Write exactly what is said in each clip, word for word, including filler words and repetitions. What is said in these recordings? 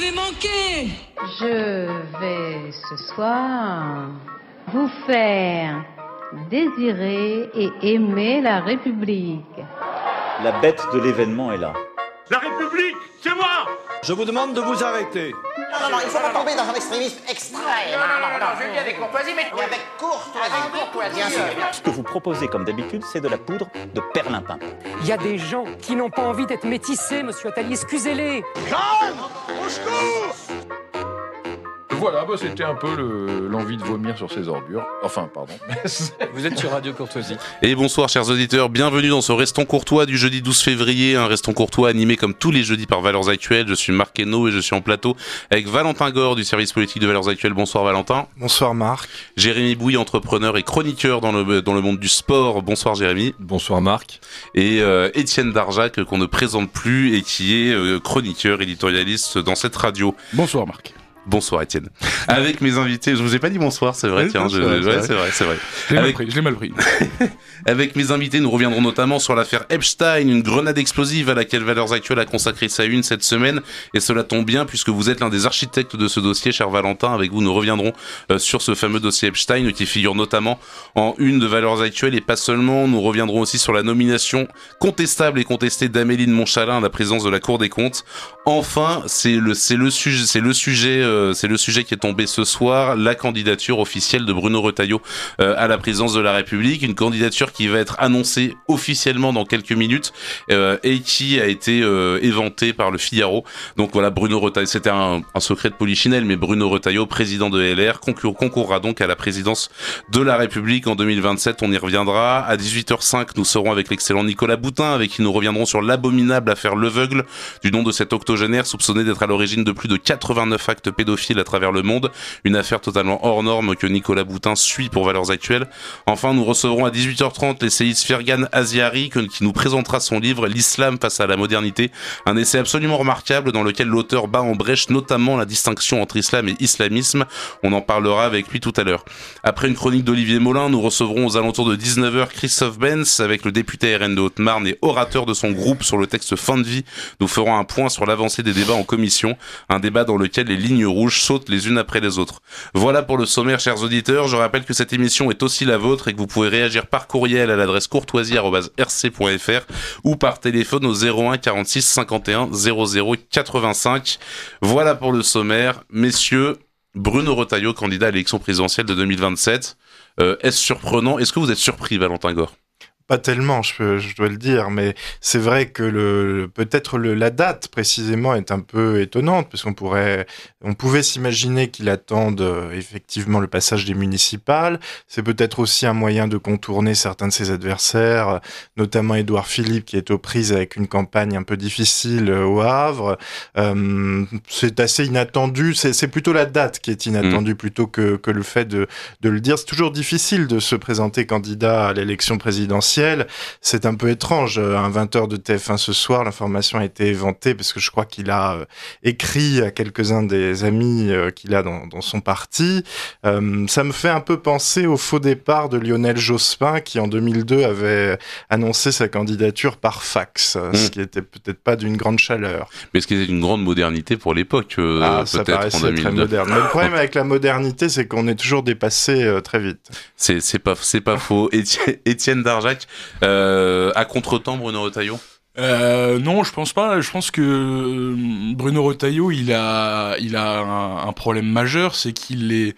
m'avez manqué. Je vais ce soir vous faire désirer et aimer la République. La bête de l'événement est là. La République, c'est moi. Je vous demande de vous arrêter. Non, non, non, il ne faut pas tomber dans un extrémisme extrême. Non, non, non, non, je viens avec courtoisie, mais... Mais avec courtoisie. Avec courtoisie, bien sûr. Ce que vous proposez, comme d'habitude, c'est de la poudre de perlimpin. Il y a des gens qui n'ont pas envie d'être métissés, monsieur Attali, excusez-les. Calme, au secours. Voilà, bah c'était un peu le, l'envie de vomir sur ses ordures. Enfin, pardon. Vous êtes sur Radio Courtoisie. Et bonsoir chers auditeurs, bienvenue dans ce Restons Courtois du jeudi douze février, un Restons Courtois animé comme tous les jeudis par Valeurs Actuelles. Je suis Marc Hainaut et je suis en plateau avec Valentin Gore du service politique de Valeurs Actuelles. Bonsoir Valentin. Bonsoir Marc. Jérémy Bouy, entrepreneur et chroniqueur dans le, dans le monde du sport. Bonsoir Jérémy. Bonsoir Marc. Et euh, Étienne Darjac qu'on ne présente plus et qui est euh, chroniqueur, éditorialiste dans cette radio. Bonsoir Marc. Bonsoir Étienne. Avec mes invités, je vous ai pas dit bonsoir, c'est vrai, oui, tiens, c'est, je... vrai, ouais, c'est, vrai. c'est vrai, c'est vrai. Je l'ai Avec... mal pris, je l'ai mal pris. Avec mes invités, nous reviendrons notamment sur l'affaire Epstein, une grenade explosive à laquelle Valeurs Actuelles a consacré sa une cette semaine, et cela tombe bien puisque vous êtes l'un des architectes de ce dossier, cher Valentin. Avec vous, nous reviendrons euh, sur ce fameux dossier Epstein qui figure notamment en une de Valeurs Actuelles, et pas seulement. Nous reviendrons aussi sur la nomination contestable et contestée d'Amélie de Montchalin à la présidence de la Cour des comptes. Enfin, c'est le c'est le sujet c'est le sujet euh, c'est le sujet qui est tombé ce soir, la candidature officielle de Bruno Retailleau euh, à la présidence de la République, une candidature qui va être annoncée officiellement dans quelques minutes euh, et qui a été euh, éventée par le Figaro. Donc voilà, Bruno Retailleau, c'était un, un secret de polichinelle, mais Bruno Retailleau, président de L R, concour, concourra donc à la présidence de la République en deux mille vingt-sept. On y reviendra. À dix-huit heures cinq, nous serons avec l'excellent Nicolas Boutin, avec qui nous reviendrons sur l'abominable affaire Leveugle, du nom de cet octogénaire soupçonné d'être à l'origine de plus de quatre-vingt-neuf actes pédophiles à travers le monde. Une affaire totalement hors norme que Nicolas Boutin suit pour Valeurs Actuelles. Enfin, nous recevrons à dix-huit heures trente l'essayiste Fergan Aziari qui nous présentera son livre L'Islam face à la modernité, un essai absolument remarquable dans lequel l'auteur bat en brèche notamment la distinction entre islam et islamisme. On en parlera avec lui tout à l'heure. Après une chronique d'Olivier Molin, nous recevrons aux alentours de dix-neuf heures Christophe Benz avec le député R N de Haute-Marne et orateur de son groupe sur le texte fin de vie. Nous ferons un point sur l'avancée des débats en commission, un débat dans lequel les lignes rouges sautent les unes après les autres. Voilà pour le sommaire, chers auditeurs. Je rappelle que cette émission est aussi la vôtre et que vous pouvez réagir par courriel à l'adresse courtoisie arobase r c point f r ou par téléphone au zéro un quarante-six cinquante et un zéro zéro quatre-vingt-cinq. Voilà pour le sommaire. Messieurs, Bruno Retailleau, candidat à l'élection présidentielle de deux mille vingt-sept. Euh, est-ce surprenant ? Est-ce que vous êtes surpris, Valentin Gore ? Pas tellement, je, je dois le dire, mais c'est vrai que le, peut-être le, la date précisément est un peu étonnante, parce qu'on pourrait, on pouvait s'imaginer qu'il attende euh, effectivement le passage des municipales. C'est peut-être aussi un moyen de contourner certains de ses adversaires, notamment Édouard Philippe, qui est aux prises avec une campagne un peu difficile euh, au Havre. Euh, c'est assez inattendu. C'est, c'est plutôt la date qui est inattendue mmh. plutôt que, que le fait de, de le dire. C'est toujours difficile de se présenter candidat à l'élection présidentielle. C'est un peu étrange. À vingt heures de T F un ce soir, l'information a été éventée parce que je crois qu'il a euh, écrit à quelques-uns des amis euh, qu'il a dans, dans son parti. Euh, ça me fait un peu penser au faux départ de Lionel Jospin qui en deux mille deux avait annoncé sa candidature par fax, mmh. ce qui était peut-être pas d'une grande chaleur. Mais ce qui était une grande modernité pour l'époque, euh, ah, peut-être ça paraissait en deux mille deux. Très moderne. Mais le problème avec la modernité, c'est qu'on est toujours dépassé euh, très vite. C'est, c'est pas, c'est pas faux. Étienne, Étienne Darjac, Euh, à contre-temps, Bruno Retailleau ? Euh, non, je pense pas. Je pense que Bruno Retailleau, il a, il a un, un problème majeur, c'est qu'il est,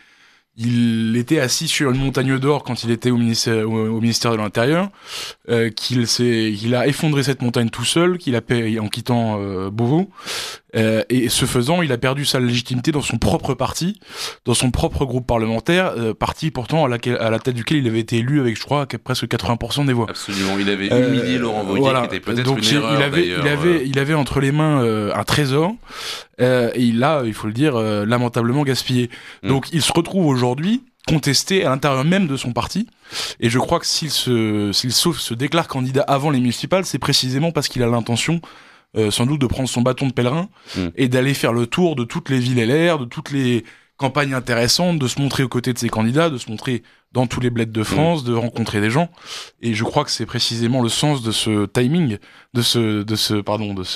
il était assis sur une montagne d'or quand il était au ministère, au, au ministère de l'Intérieur, euh, qu'il s'est, il a effondré cette montagne tout seul, qu'il a payé en quittant euh, Beauvau. Euh, et ce faisant, il a perdu sa légitimité dans son propre parti, dans son propre groupe parlementaire, euh, parti pourtant à, laquelle, à la tête duquel il avait été élu avec, je crois, presque quatre-vingts pour cent des voix. Absolument, il avait humilié euh, Laurent Wauquiez, voilà. qui était peut-être Donc, une erreur il avait, d'ailleurs. Il avait, il avait entre les mains euh, un trésor, euh, et il l'a, il faut le dire, euh, lamentablement gaspillé. Mmh. Donc il se retrouve aujourd'hui contesté à l'intérieur même de son parti, et je crois que s'il se, s'il se, se déclare candidat avant les municipales, c'est précisément parce qu'il a l'intention Euh, sans doute de prendre son bâton de pèlerin mmh. et d'aller faire le tour de toutes les villes L R, de toutes les campagnes intéressantes, de se montrer aux côtés de ses candidats, de se montrer dans tous les bleds de France, mmh. de rencontrer des gens. Et je crois que c'est précisément le sens de ce timing, de ce, de ce, pardon, de ce,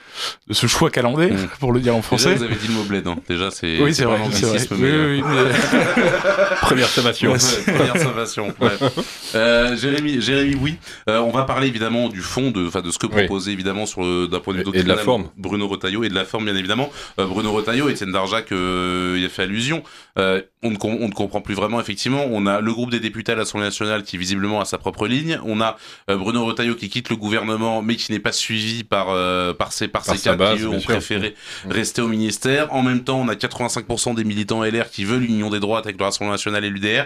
de ce choix calendaire, mmh. pour le dire en français. Déjà, vous avez dit le mot bled, hein. Déjà, c'est, oui, c'est, c'est vrai, c'est vrai. Mais... Oui, oui, mais... Première sommation. Ouais, première sommation. Ouais. Euh, Jérémy, Jérémy, oui. Euh, on va parler évidemment du fond, de, enfin, de ce que proposait oui. évidemment sur le, d'un point de vue doctrinal. Et de la forme. Bruno Retailleau et de la forme, bien évidemment. Euh, Bruno Retailleau, Étienne Darjac, euh, y a fait allusion. Euh, on ne, com- on ne comprend plus vraiment, effectivement. On a le groupe des députés à l'Assemblée nationale qui visiblement a sa propre ligne. On a euh, Bruno Retailleau qui quitte le gouvernement mais qui n'est pas suivi par euh, par ses par, par ses cadres qui eux, ont sûr. préféré mmh. rester au ministère. En même temps, on a quatre-vingt-cinq pour cent des militants L R qui veulent l'union des droites avec le Rassemblement national et l'U D R.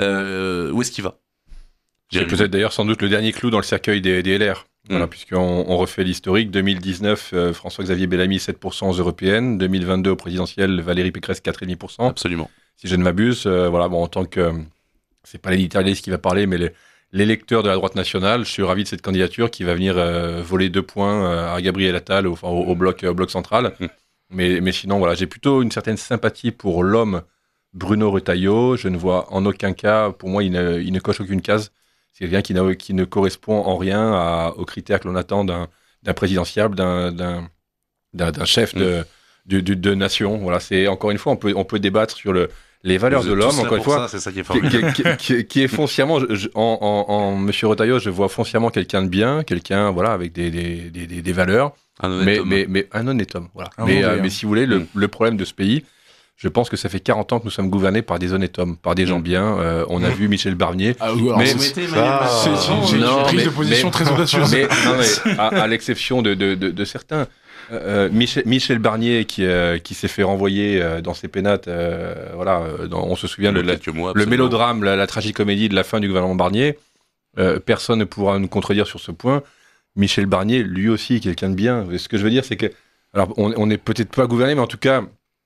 Euh, où est-ce qu'il va? C'est peut-être d'ailleurs sans doute le dernier clou dans le cercueil des, des L R. Mmh. Voilà, puisqu'on on refait l'historique. deux mille dix-neuf, euh, François-Xavier Bellamy, sept pour cent aux européennes. deux mille vingt-deux, au présidentiel, Valérie Pécresse, quatre virgule cinq pour cent. Absolument. Si je ne m'abuse, euh, voilà, bon, en tant que... Euh, c'est pas l'éditorialiste qui va parler, mais les, l'électeur de la droite nationale, je suis ravi de cette candidature qui va venir euh, voler deux points euh, à Gabriel Attal, au, au, au, bloc, au bloc central. Mmh. Mais, mais sinon, voilà, j'ai plutôt une certaine sympathie pour l'homme Bruno Retailleau. Je ne vois en aucun cas, pour moi, il ne, il ne coche aucune case. C'est quelqu'un qui, n'a, qui ne correspond en rien à, aux critères que l'on attend d'un, d'un présidentiable, d'un, d'un, d'un, d'un chef de, de, de, de nation. Voilà, c'est, encore une fois, on peut, on peut débattre sur le, les valeurs de l'homme, encore une fois, ça, c'est ça qui est qui, qui, qui, qui est foncièrement, je, en, en, en Monsieur Retailleau, je vois foncièrement quelqu'un de bien, quelqu'un, voilà, avec des, des, des, des, des valeurs, un honnête mais, homme. mais, mais un honnête homme, voilà. Un mais, bon euh, bien. mais si vous voulez, le, mm. le problème de ce pays, je pense que ça fait quarante ans que nous sommes gouvernés par des honnêtes hommes, par des gens bien. Euh, on a mmh. vu Michel Barnier. Ah, oui, mais c'est, c'est, ça, c'est, c'est, c'est une prise de position mais, très audacieuse. Mais, non, mais à, à l'exception de, de, de, de certains, euh, Michel, Michel Barnier qui, euh, qui s'est fait renvoyer euh, dans ses pénates, euh, voilà, dans, on se souvient de le, mois, le mélodrame, la, la tragicomédie de la fin du gouvernement Barnier. Euh, personne ne pourra nous contredire sur ce point. Michel Barnier, lui aussi, quelqu'un de bien. Ce que je veux dire, c'est que, alors, on, on est peut-être pas gouverné, mais en tout cas,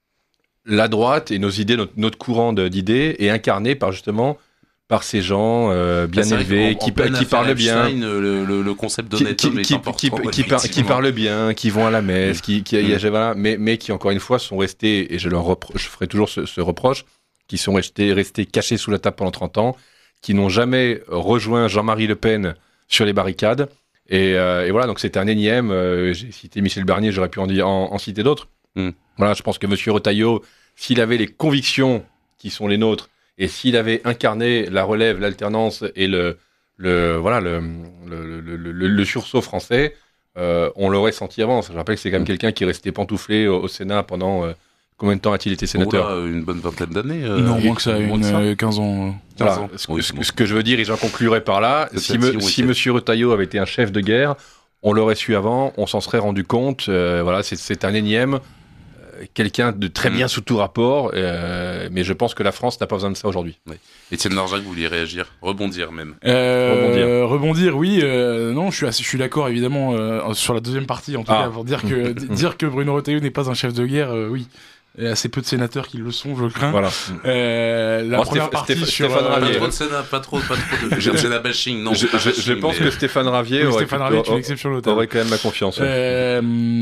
la droite et nos idées, notre, notre courant de, d'idées est incarné par justement par ces gens euh, bien bah, élevés qui, qui parlent bien, le, le, le concept d'honnête qui, homme qui, est important, qui, qui, par, qui parlent bien, qui vont à la messe, mmh. qui, qui mmh. y a, voilà, mais, mais qui encore une fois sont restés, et je leur repro- je ferai toujours ce, ce reproche, qui sont restés, restés cachés sous la table pendant trente ans, qui n'ont jamais rejoint Jean-Marie Le Pen sur les barricades. Et, euh, et voilà, donc c'était un énième. Euh, j'ai cité Michel Barnier, j'aurais pu en, dire, en, en citer d'autres. Mm. Voilà, je pense que Monsieur Retailleau, s'il avait les convictions qui sont les nôtres, et s'il avait incarné la relève, l'alternance et le, le voilà le, le, le, le, le sursaut français, euh, on l'aurait senti avant. Je rappelle que c'est quand même mm. quelqu'un qui est resté pantouflé au, au Sénat pendant... Euh, combien de temps a-t-il été sénateur? oh là, Une bonne vingtaine d'années. Euh, non, moins que ça, une, ça. Euh, quinze ans. Voilà. ans. Ce, oui, ce, bon. ce que je veux dire, et j'en conclurai par là, c'est si, me, si Monsieur Retailleau avait été un chef de guerre, on l'aurait su avant, on s'en serait rendu compte. Euh, voilà, c'est, c'est un énième, euh, quelqu'un de très bien mmh. sous tout rapport, euh, mais je pense que la France n'a pas besoin de ça aujourd'hui. Oui. Étienne Darjac, vous vouliez réagir, rebondir même. Euh, rebondir. rebondir, oui. Euh, non, je suis, assez, je suis d'accord évidemment euh, sur la deuxième partie, en tout ah. cas, pour dire que dire que Bruno Retailleau n'est pas un chef de guerre, euh, oui. Il y a assez peu de sénateurs qui le sont, je crains. Voilà. Euh, la bon, première Stéph- partie Stéph- sur Stéphane Pas Ravier. trop de Sénat, pas trop, pas trop de Sénat bashing, non. Je, pas je, bashing, je pense mais... que Stéphane Ravier, aurait, Stéphane Ravier est une exception de aurait quand même ma confiance. Euh,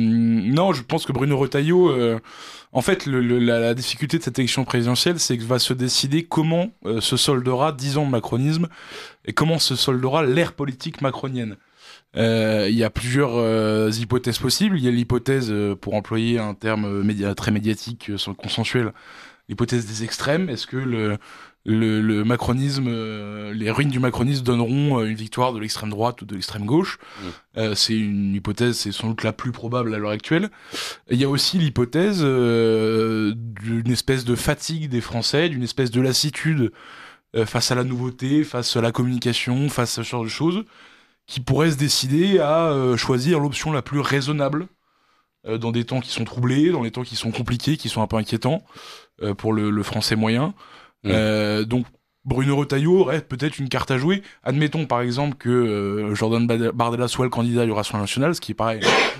non, je pense que Bruno Retailleau, euh, en fait, le, le, la, la difficulté de cette élection présidentielle, c'est que va se décider comment euh, se soldera dix ans de macronisme et comment se soldera l'ère politique macronienne. Euh, il y a plusieurs euh, hypothèses possibles. Il y a l'hypothèse, euh, pour employer un terme média, très médiatique, euh, consensuel, l'hypothèse des extrêmes. Est-ce que le, le, le macronisme, euh, les ruines du macronisme donneront euh, une victoire de l'extrême droite ou de l'extrême gauche? mmh. euh, C'est une hypothèse, c'est sans doute la plus probable à l'heure actuelle. Il y a aussi l'hypothèse euh, d'une espèce de fatigue des Français, d'une espèce de lassitude euh, face à la nouveauté, face à la communication, face à ce genre de choses, qui pourrait se décider à euh, choisir l'option la plus raisonnable euh, dans des temps qui sont troublés, dans des temps qui sont compliqués, qui sont un peu inquiétants euh, pour le, le français moyen. Mmh. Euh, donc Bruno Retailleau aurait peut-être une carte à jouer. Admettons par exemple que euh, Jordan Bardella soit le candidat du Rassemblement national, ce qui paraît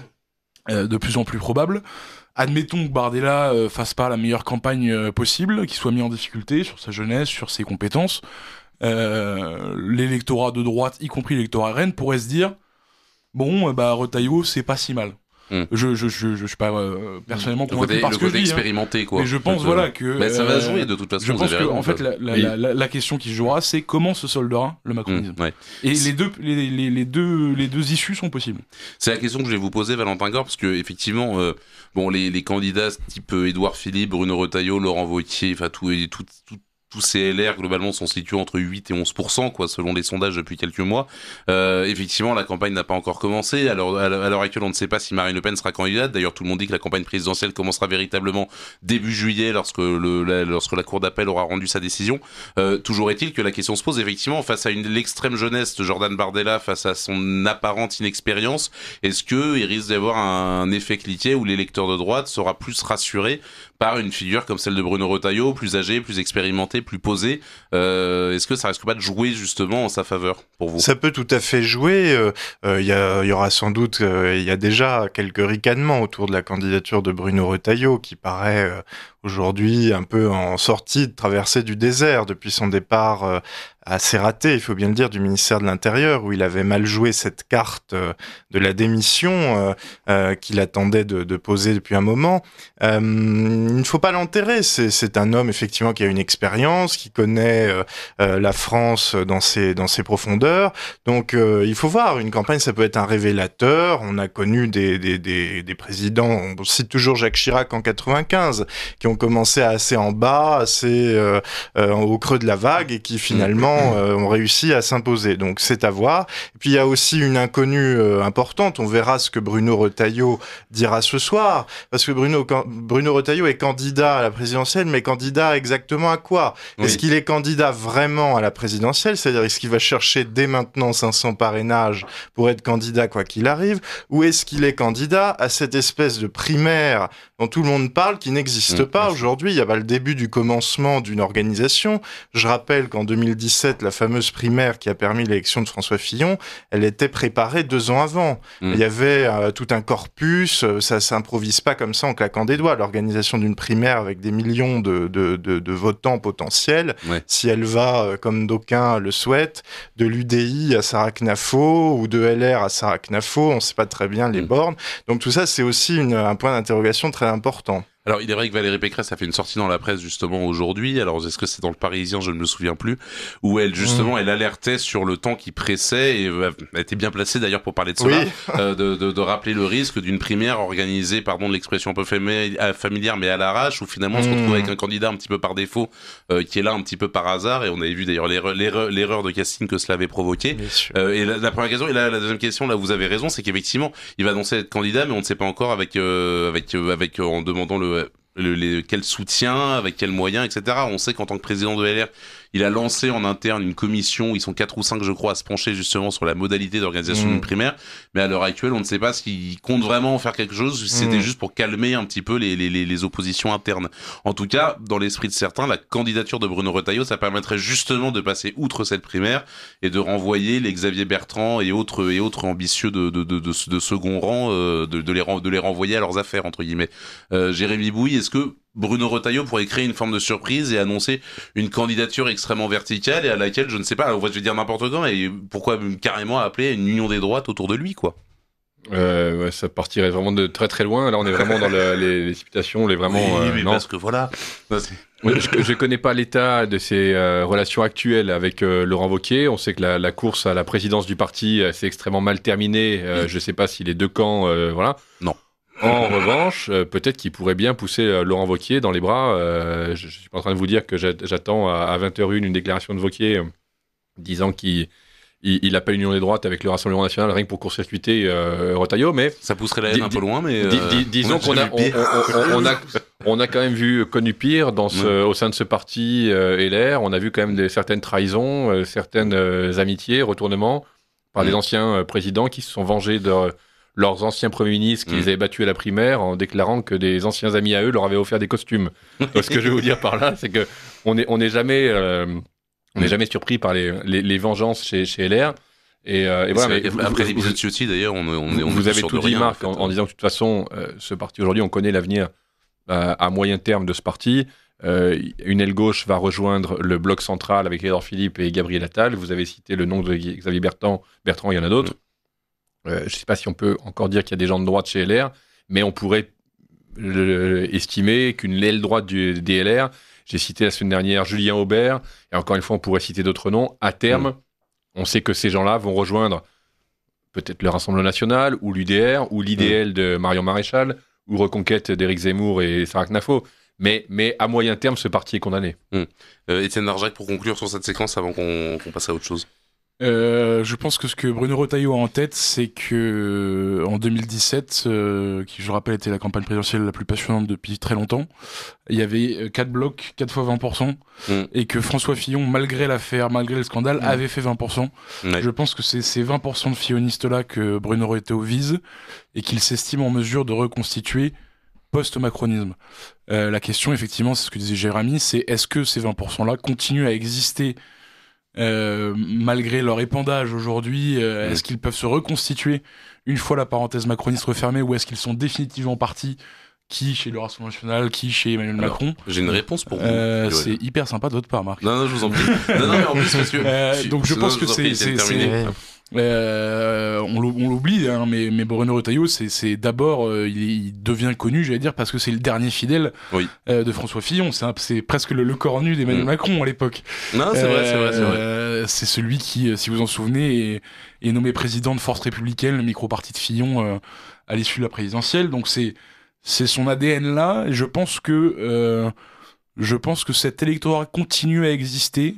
euh, de plus en plus probable. Admettons que Bardella euh, fasse pas la meilleure campagne euh, possible, qu'il soit mis en difficulté sur sa jeunesse, sur ses compétences. Euh, l'électorat de droite, y compris l'électorat Rennes, pourrait se dire bon, bah Retailleau, c'est pas si mal. Mm. Je, je, je, je suis pas euh, personnellement le convaincu côté, par le ce que côté je dis. expérimenté, hein. quoi. Mais je pense, Donc, voilà, euh, que. bah, ça va euh, jouer, de toute façon. Je vous pense avez que, raison, en fait, quoi. la, la, Et- la, la, la question qui se jouera, c'est comment se soldera le macronisme. Mm, ouais. Et les deux, les, les, les deux, les deux issues sont possibles. C'est la question que je vais vous poser, Valentin Gore, parce que effectivement, euh, bon, les, les candidats type euh, Édouard Philippe, Bruno Retailleau, Laurent Wauquiez, enfin tout, et tout, tout, tous ces L R globalement sont situés entre huit et onze pour cent, quoi, selon les sondages depuis quelques mois. Euh, effectivement, la campagne n'a pas encore commencé. Alors, à l'heure actuelle, on ne sait pas si Marine Le Pen sera candidate. D'ailleurs, tout le monde dit que la campagne présidentielle commencera véritablement début juillet, lorsque le, la, lorsque la Cour d'appel aura rendu sa décision. Euh, toujours est-il que la question se pose, effectivement, face à une, l'extrême jeunesse de Jordan Bardella, face à son apparente inexpérience, est-ce que il risque d'avoir un effet cliquet où l'électeur de droite sera plus rassuré par une figure comme celle de Bruno Retailleau, plus âgé, plus expérimenté, plus posé. Euh, est-ce que ça risque pas de jouer justement en sa faveur pour vous ? Ça peut tout à fait jouer. Il euh, euh, y, a, y aura sans doute, il euh, y a déjà quelques ricanements autour de la candidature de Bruno Retailleau qui paraît euh, aujourd'hui un peu en sortie de traversée du désert depuis son départ euh, assez raté, il faut bien le dire, du ministère de l'Intérieur, où il avait mal joué cette carte euh, de la démission euh, euh, qu'il attendait de, de poser depuis un moment. Euh, il ne faut pas l'enterrer, c'est, c'est un homme effectivement qui a une expérience, qui connaît euh, euh, la France dans ses, dans ses profondeurs, donc euh, il faut voir, une campagne ça peut être un révélateur, on a connu des, des, des, des présidents, on cite toujours Jacques Chirac en quatre-vingt-quinze, qui ont commencé assez en bas, assez euh, euh, au creux de la vague, et qui finalement Euh, ont réussi à s'imposer. Donc c'est à voir. Et puis il y a aussi une inconnue euh, importante. On verra ce que Bruno Retailleau dira ce soir. Parce que Bruno, can- Bruno Retailleau est candidat à la présidentielle, mais candidat exactement à quoi ? Oui. Est-ce qu'il est candidat vraiment à la présidentielle ? C'est-à-dire, est-ce qu'il va chercher dès maintenant cinq cents parrainages pour être candidat quoi qu'il arrive ? Ou est-ce qu'il est candidat à cette espèce de primaire dont tout le monde parle, qui n'existe Mmh, pas oui. aujourd'hui ? Il y a pas le début du commencement d'une organisation. Je rappelle qu'en deux mille dix-sept, la fameuse primaire qui a permis l'élection de François Fillon, elle était préparée deux ans avant. Mmh. Il y avait euh, tout un corpus, euh, ça s'improvise pas comme ça en claquant des doigts. L'organisation d'une primaire avec des millions de, de, de, de votants potentiels, Ouais. si elle va, euh, comme d'aucuns le souhaitent, de l'U D I à Sarah Knafo ou de L R à Sarah Knafo, on ne sait pas très bien les Mmh. bornes. Donc tout ça, c'est aussi une, un point d'interrogation très important. Alors, il est vrai que Valérie Pécresse a fait une sortie dans la presse justement aujourd'hui. Alors, est-ce que c'est dans le Parisien ? Je ne me souviens plus. Où elle justement, Mmh. elle alertait sur le temps qui pressait et euh, elle était bien placée d'ailleurs pour parler de cela, Oui. euh, de, de, de rappeler le risque d'une primaire organisée, pardon de l'expression un peu fami- euh, familière, mais à l'arrache, où finalement on se retrouve Mmh. avec un candidat un petit peu par défaut, euh, qui est là un petit peu par hasard. Et on avait vu d'ailleurs l'erreur, l'erreur, l'erreur de casting que cela avait provoqué. Bien sûr. Euh, et la, la première question et la, la deuxième question, là vous avez raison, c'est qu'effectivement il va annoncer être candidat, mais on ne sait pas encore avec euh, avec euh, avec euh, en demandant le Le, les, quel soutien, avec quels moyens, et cetera. On sait qu'en tant que président de L R, il a lancé en interne une commission, ils sont quatre ou cinq je crois, à se pencher justement sur la modalité d'organisation Mmh. d'une primaire, mais à l'heure actuelle, on ne sait pas s'il compte vraiment faire quelque chose, si c'était Mmh. juste pour calmer un petit peu les, les, les, les oppositions internes. En tout cas, dans l'esprit de certains, la candidature de Bruno Retailleau, ça permettrait justement de passer outre cette primaire et de renvoyer les Xavier Bertrand et autres, et autres ambitieux de, de, de, de, de second rang, euh, de, de, les, de les renvoyer à leurs affaires, entre guillemets. Euh, Jérémy Bouy, est-ce que Bruno Retailleau pourrait créer une forme de surprise et annoncer une candidature extrêmement verticale et à laquelle, je ne sais pas, alors, je vais dire n'importe quoi, mais pourquoi carrément appeler une union des droites autour de lui, quoi. Euh, ouais, ça partirait vraiment de très très loin. Là, on est vraiment dans le, les, les citations, les vraiment. Oui, euh, mais non. parce que voilà. Non, c'est- Ouais, je, je connais pas l'état de ses euh, relations actuelles avec euh, Laurent Wauquiez. On sait que la, la course à la présidence du parti euh, s'est extrêmement mal terminée. Euh, Oui. Je sais pas si les deux camps, euh, voilà. Non. En revanche, euh, peut-être qu'il pourrait bien pousser euh, Laurent Wauquiez dans les bras. Euh, je, je suis pas en train de vous dire que j'a- j'attends à, à vingt heures une une déclaration de Wauquiez euh, disant qu'il il, il appelle l'Union des droites avec le Rassemblement national rien que pour court-circuiter euh, Retailleau, mais Ça pousserait la haine Dis- un peu loin, mais. Dis- euh, dis- disons on qu'on a, déjà on, vu pire. on- on- on a, on a quand même vu connu pire dans ce, au sein de ce parti euh, L R. On a vu quand même des, certaines trahisons, euh, certaines euh, amitiés, retournements par des Mm. anciens euh, présidents qui se sont vengés de leurs anciens premiers ministres qui Mm. les avaient battus à la primaire en déclarant que des anciens amis à eux leur avaient offert des costumes. Donc, ce que je veux vous dire par là, c'est que on est, on n'est jamais, euh, on n'est Mm. jamais surpris par les, les, les vengeances chez, chez L R. Et, euh, et Et voilà. c'est- mais vous- après vous- l'épisode Ciotti, d'ailleurs, on, on, est- on vous est avez sûr tout de dit, rien, Marc, en, en, fait. en disant que de toute façon, euh, ce parti aujourd'hui, on connaît l'avenir euh, à moyen terme de ce parti. Euh, une aile gauche va rejoindre le bloc central avec Édouard Philippe et Gabriel Attal. Vous avez cité le nom de Xavier Bertrand. Bertrand, il y en a d'autres. Euh, je ne sais pas si on peut encore dire qu'il y a des gens de droite chez L R, mais on pourrait le, estimer qu'une aile droite du D L R, j'ai cité la semaine dernière Julien Aubert, et encore une fois, on pourrait citer d'autres noms. À terme, mmh. on sait que ces gens-là vont rejoindre peut-être le Rassemblement National, ou l'U D R, ou l'I D L mmh. de Marion Maréchal, ou Reconquête d'Éric Zemmour et Sarah Knafo. Mais, mais à moyen terme, ce parti est condamné. Mmh. Euh, Étienne Darjac, pour conclure sur cette séquence avant qu'on, qu'on passe à autre chose. Euh, je pense que ce que Bruno Retailleau a en tête, c'est que en deux mille dix-sept, euh, qui je rappelle était la campagne présidentielle la plus passionnante depuis très longtemps, il y avait quatre blocs, quatre fois vingt pour cent, mmh. et que François Fillon, malgré l'affaire, malgré le scandale, mmh. avait fait vingt pour cent. Ouais. Je pense que c'est ces vingt pour cent de fillonistes-là que Bruno Retailleau vise, et qu'il s'estime en mesure de reconstituer post-macronisme. Euh, la question, effectivement, c'est ce que disait Jérémy, c'est est-ce que ces vingt pour cent-là continuent à exister Euh, malgré leur épandage aujourd'hui, euh, mmh. est-ce qu'ils peuvent se reconstituer une fois la parenthèse macroniste refermée, ou est-ce qu'ils sont définitivement partis, qui chez le Rassemblement National, qui chez Emmanuel Alors, Macron? J'ai une réponse pour vous. Euh, c'est hyper sympa de votre part, Marc. Non, non, je vous en prie. non, non, mais en plus, parce que... Euh, donc je pense que c'est... c'est, c'est euh, on l'oublie, hein, mais, mais Bruno Retailleau, c'est, c'est d'abord, euh, il, il devient connu, j'allais dire, parce que c'est le dernier fidèle oui. euh, de François Fillon. C'est, un, c'est presque le, le corps nu d'Emmanuel mmh. Macron à l'époque. Non, c'est euh, vrai, c'est vrai, c'est vrai. Euh, c'est celui qui, si vous en souvenez, est, est nommé président de Force Républicaine, le micro-parti de Fillon, euh, à l'issue de la présidentielle. Donc c'est, c'est son A D N là. Et je pense que, euh, je pense que cet électorat continue à exister.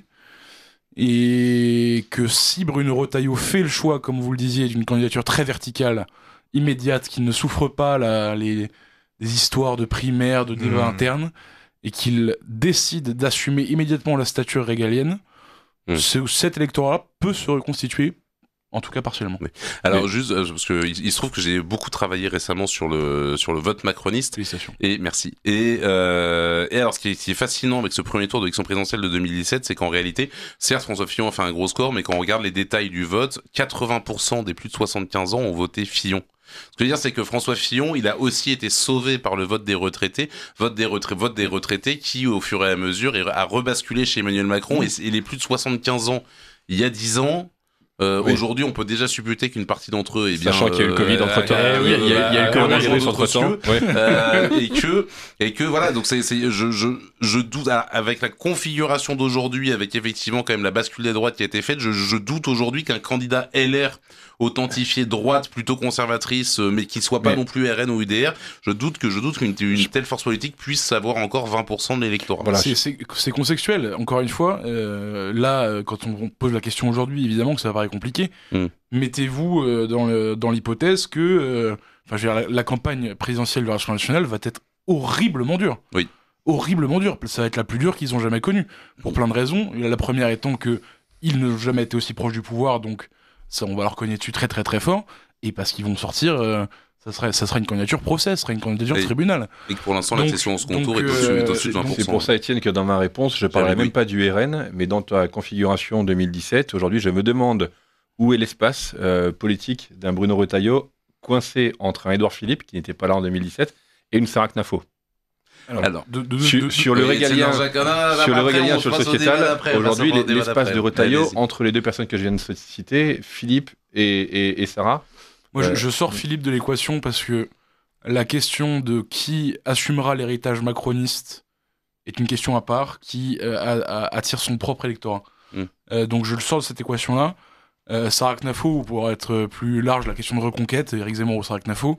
Et que si Bruno Retailleau fait le choix, comme vous le disiez, d'une candidature très verticale, immédiate, qui ne souffre pas la, les, les histoires de primaires, de débats mmh. internes, et qu'il décide d'assumer immédiatement la stature régalienne, mmh. ce, cet électorat peut se reconstituer, en tout cas partiellement. Oui. Alors oui. juste euh, parce que il, il se trouve que j'ai beaucoup travaillé récemment sur le sur le vote macroniste. Félicitations. Et merci. Et euh, et alors ce qui est, ce qui est fascinant avec ce premier tour de l'élection présidentielle de deux mille dix-sept, c'est qu'en réalité, certes François Fillon a fait un gros score, mais quand on regarde les détails du vote, quatre-vingts pour cent des plus de soixante-quinze ans ont voté Fillon. Ce que je veux dire, c'est que François Fillon, il a aussi été sauvé par le vote des retraités, vote des retraités, vote des retraités qui, au fur et à mesure, a rebasculé chez Emmanuel Macron. Mmh. Et, et les plus de soixante-quinze ans, il y a dix ans. Euh, oui. Aujourd'hui, on peut déjà supputer qu'une partie d'entre eux est bien. Sachant qu'il y a eu le Covid euh, entre temps. Euh, il y a, il y a, il y a eu le coronavirus entre temps. Ouais. Euh, et que, et que voilà, donc c'est, c'est, je, je, je doute, avec la configuration d'aujourd'hui, avec effectivement quand même la bascule des droites qui a été faite, je, je doute aujourd'hui qu'un candidat L R authentifié droite plutôt conservatrice, mais qui soit pas mais... non plus R N ou U D R, je doute que je doute qu'une une telle force politique puisse avoir encore vingt pour cent de l'électorat. Voilà, c'est, c'est, c'est contextuel. Encore une fois, euh, là, quand on pose la question aujourd'hui, évidemment que ça paraît compliqué. Mm. Mettez-vous euh, dans, le, dans l'hypothèse que, euh, enfin, je veux dire, la, la campagne présidentielle du Rassemblement National va être horriblement dure. Oui. Horriblement dure. Ça va être la plus dure qu'ils ont jamais connue. Pour plein de raisons. La première étant que ils n'ont jamais été aussi proches du pouvoir, donc ça, on va leur cogner dessus très très très fort, et parce qu'ils vont sortir, euh, ça, serait, ça sera une candidature procès, ça sera une candidature et, tribunal. Et que pour l'instant, donc, la session au second tour est euh, au-dessus de vingt pour cent. C'est pour ça, Étienne, que dans ma réponse, je ne parlerai même pas du R N, mais dans ta configuration deux mille dix-sept, aujourd'hui, je me demande où est l'espace euh, politique d'un Bruno Retailleau coincé entre un Édouard Philippe, qui n'était pas là en deux mille dix-sept, et une Sarah Knafo. Alors, Alors de, de, sur, de, sur, le régalien, sur le régalien, sur le sociétal, aujourd'hui, l'espace de Retailleau entre les deux personnes que je viens de citer, Philippe et, et, et Sarah. Moi, euh, je, je sors Philippe de l'équation parce que la question de qui assumera l'héritage macroniste est une question à part qui euh, a, a, attire son propre électorat. Mm. Euh, donc, je le sors de cette équation-là. Euh, Sarah Knafo, pour être plus large, la question de reconquête, Éric Zemmour ou Sarah Knafo,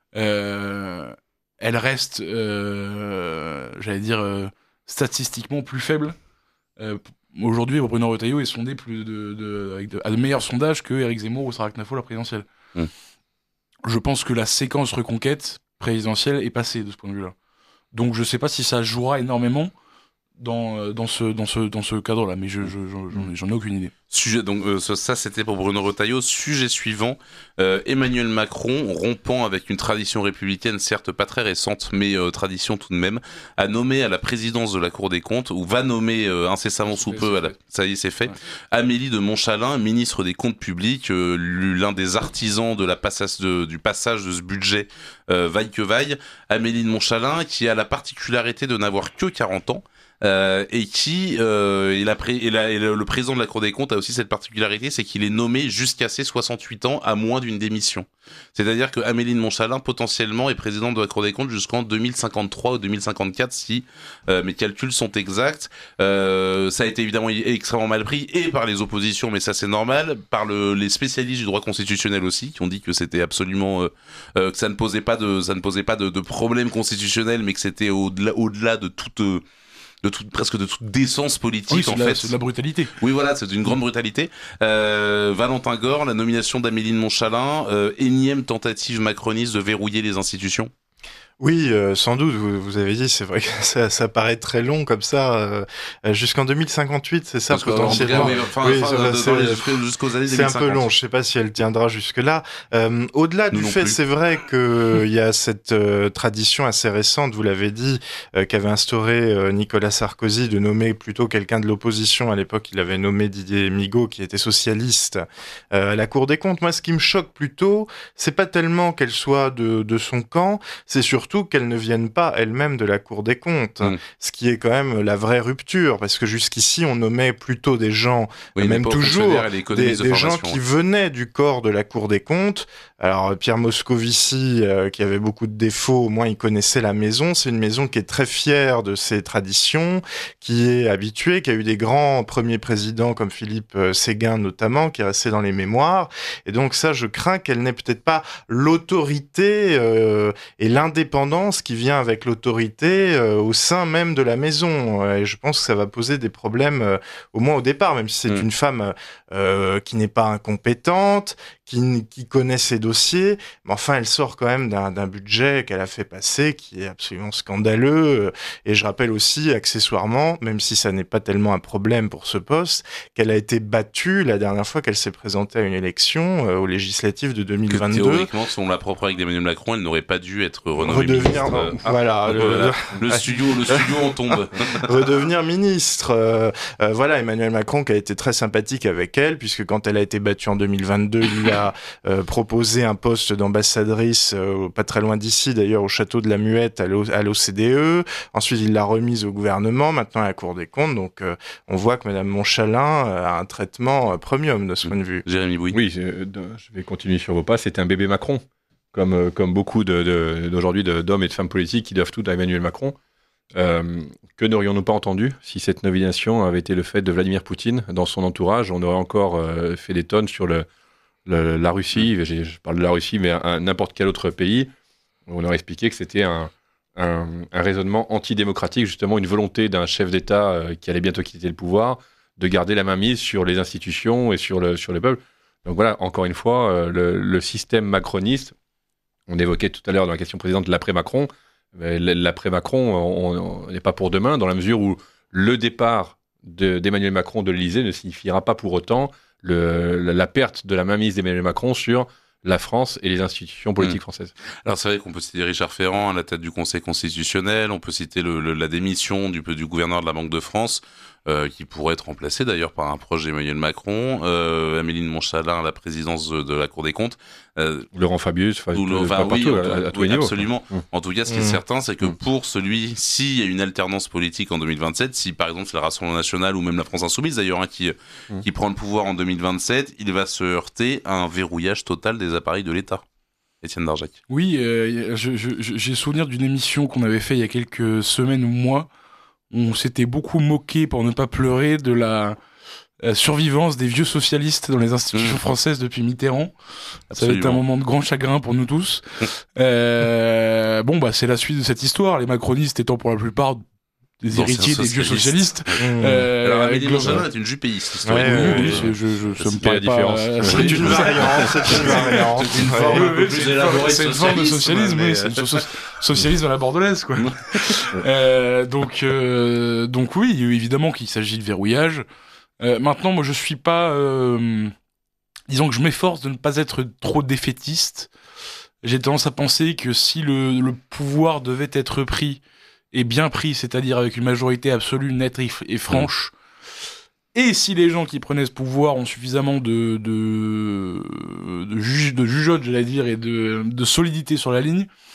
euh, elle reste, euh, j'allais dire, euh, statistiquement plus faible. Euh, aujourd'hui, Bruno Retailleau est sondé plus de, de, avec de, à de meilleurs sondages que Éric Zemmour ou Sarah Knafo, la présidentielle. Mmh. Je pense que la séquence reconquête présidentielle est passée de ce point de vue-là. Donc je ne sais pas si ça jouera énormément dans, dans, ce, dans, ce, dans ce cadre-là, mais je, je, j'en, j'en ai aucune idée. Sujet, donc euh, ça c'était pour Bruno Retailleau. Sujet suivant, euh, Emmanuel Macron, rompant avec une tradition républicaine certes pas très récente, mais euh, tradition tout de même, a nommé à la présidence de la Cour des comptes, ou va nommer euh, incessamment sous peu, à la, ça y est c'est fait, ouais. Amélie de Montchalin, ministre des Comptes Publics, euh, l'un des artisans de la passage de, du passage de ce budget euh, vaille que vaille. Amélie de Montchalin qui a la particularité de n'avoir que quarante ans, euh, et qui euh, et, la pré- et, la, et le, le président de la Cour des comptes a aussi cette particularité, c'est qu'il est nommé jusqu'à ses soixante-huit ans à moins d'une démission. C'est-à-dire que Amélie de Montchalin potentiellement est présidente de la Cour des comptes jusqu'en deux mille cinquante-trois ou deux mille cinquante-quatre si euh, mes calculs sont exacts. Euh, ça a été évidemment extrêmement mal pris et par les oppositions, mais ça c'est normal, par le, les spécialistes du droit constitutionnel aussi, qui ont dit que c'était absolument euh, euh, que ça ne posait pas de ça ne posait pas de, de problème constitutionnel, mais que c'était au-delà au-delà de toute euh, de toute, presque de toute décence politique, oui, en la, fait. c'est de la brutalité. Oui, voilà, c'est d'une grande brutalité. Euh, Valentin Gore, la nomination d'Amélie de Montchalin, euh, énième tentative macroniste de verrouiller les institutions. Oui, euh, sans doute, vous, vous avez dit, c'est vrai que ça, ça paraît très long comme ça, euh, jusqu'en deux mille cinquante-huit, c'est ça, Parce potentiellement. Mais, enfin, oui, enfin, ça, de, c'est, dans les, jusqu'aux années c'est un peu long, je sais pas si elle tiendra jusque-là. Euh, au-delà Nous du non fait, plus. c'est vrai qu'il y a cette euh, tradition assez récente, vous l'avez dit, euh, qu'avait instauré euh, Nicolas Sarkozy de nommer plutôt quelqu'un de l'opposition. À l'époque, il avait nommé Didier Migaud, qui était socialiste, euh, à la Cour des comptes. Moi, ce qui me choque plutôt, c'est pas tellement qu'elle soit de, de son camp, c'est surtout qu'elle ne vienne pas elle-même de la Cour des comptes, mmh. ce qui est quand même la vraie rupture, parce que jusqu'ici on nommait plutôt des gens, oui, même toujours, des, de des gens qui venaient du corps de la Cour des comptes. Alors Pierre Moscovici, euh, qui avait beaucoup de défauts, au moins il connaissait la maison, c'est une maison qui est très fière de ses traditions, qui est habituée, qui a eu des grands premiers présidents comme Philippe Séguin notamment, qui est resté dans les mémoires, et donc ça je crains qu'elle n'ait peut-être pas l'autorité euh, et l'indépendance qui vient avec l'autorité euh, au sein même de la maison. Et je pense que ça va poser des problèmes, euh, au moins au départ, même si c'est mmh. une femme euh, qui n'est pas incompétente, qui, qui connaît ses dossiers, mais enfin elle sort quand même d'un, d'un budget qu'elle a fait passer qui est absolument scandaleux. Et je rappelle aussi, accessoirement, même si ça n'est pas tellement un problème pour ce poste, qu'elle a été battue la dernière fois qu'elle s'est présentée à une élection euh, aux législatives de deux mille vingt-deux. Que théoriquement, selon la propre règle d'Emmanuel Macron, elle n'aurait pas dû être renommée redevenir, ministre. Euh, voilà, ah, le, voilà. Le, le studio, le studio en tombe. Redevenir ministre. Euh, euh, voilà, Emmanuel Macron qui a été très sympathique avec elle, puisque quand elle a été battue en deux mille vingt-deux, il a euh, proposé un poste d'ambassadrice, euh, pas très loin d'ici d'ailleurs, au château de la Muette, à, l'O- à l'O C D E. Ensuite, il l'a remise au gouvernement, maintenant à la Cour des comptes. Donc, euh, on voit que Madame Montchalin a un traitement euh, premium de ce point de vue. Jérémy Bouy. Oui, je, je vais continuer sur vos pas. C'était un bébé Macron. Comme, euh, comme beaucoup de, de, d'aujourd'hui de, d'hommes et de femmes politiques qui doivent tout à Emmanuel Macron. Euh, que n'aurions-nous pas entendu si cette nomination avait été le fait de Vladimir Poutine dans son entourage? On aurait encore euh, fait des tonnes sur le, le, la Russie, mmh. je, je parle de la Russie, mais un, n'importe quel autre pays. On aurait expliqué que c'était un, un, un raisonnement antidémocratique, justement une volonté d'un chef d'État euh, qui allait bientôt quitter le pouvoir, de garder la main mise sur les institutions et sur le, sur le peuple. Donc voilà, encore une fois, euh, le, le système macroniste. On évoquait tout à l'heure dans la question précédente l'après-Macron. L'après-Macron, on n'est pas pour demain, dans la mesure où le départ de, d'Emmanuel Macron de l'Élysée ne signifiera pas pour autant le, la, la perte de la mainmise d'Emmanuel Macron sur la France et les institutions politiques mmh. françaises. Alors c'est vrai qu'on peut citer Richard Ferrand à la tête du Conseil constitutionnel, on peut citer le, le, la démission du, du gouverneur de la Banque de France, euh, qui pourrait être remplacé d'ailleurs par un proche d'Emmanuel Macron, euh, Amélie de Montchalin à la présidence de, de la Cour des comptes. Euh, Laurent Fabius, enfin, ou le, enfin, pas oui, partout, on, à, à tous oui, les niveaux. Absolument. Mmh. En tout cas, ce qui mmh. est certain, c'est que mmh. pour celui, s'il y a une alternance politique en deux mille vingt-sept, si par exemple c'est le Rassemblement National ou même la France Insoumise d'ailleurs, hein, qui, mmh. qui prend le pouvoir en deux mille vingt-sept, il va se heurter à un verrouillage total des appareils de l'État. Étienne Darjac. Oui, euh, je, je, j'ai souvenir d'une émission qu'on avait fait il y a quelques semaines ou mois. On s'était beaucoup moqué, pour ne pas pleurer, de la euh, survivance des vieux socialistes dans les institutions mmh. françaises depuis Mitterrand. Absolument. Ça va être un moment de grand chagrin pour nous tous. euh, bon, bah c'est la suite de cette histoire. Les macronistes étant pour la plupart des héritiers des vieux socialistes. Mmh. Euh, Alors Amélie de Montchalin est une jupéiste. Ouais, ouais, oui, oui, je, je, je, ça me paraît la différence. Pas, c'est oui, une variante, c'est une variante. C'est une forme un peu plus élaborée. C'est une forme de socialisme, oui, c'est une so- socialisme à la bordelaise, quoi. euh, donc, euh, donc oui, évidemment qu'il s'agit de verrouillage. Euh, maintenant, moi, je suis pas, euh, disons que je m'efforce de ne pas être trop défaitiste. J'ai tendance à penser que si le, le pouvoir devait être pris et bien pris, c'est-à-dire avec une majorité absolue, nette et franche, mmh. et si les gens qui prenaient ce pouvoir ont suffisamment de de de, juge, de jugeote, j'allais dire, et de, de solidité sur la ligne,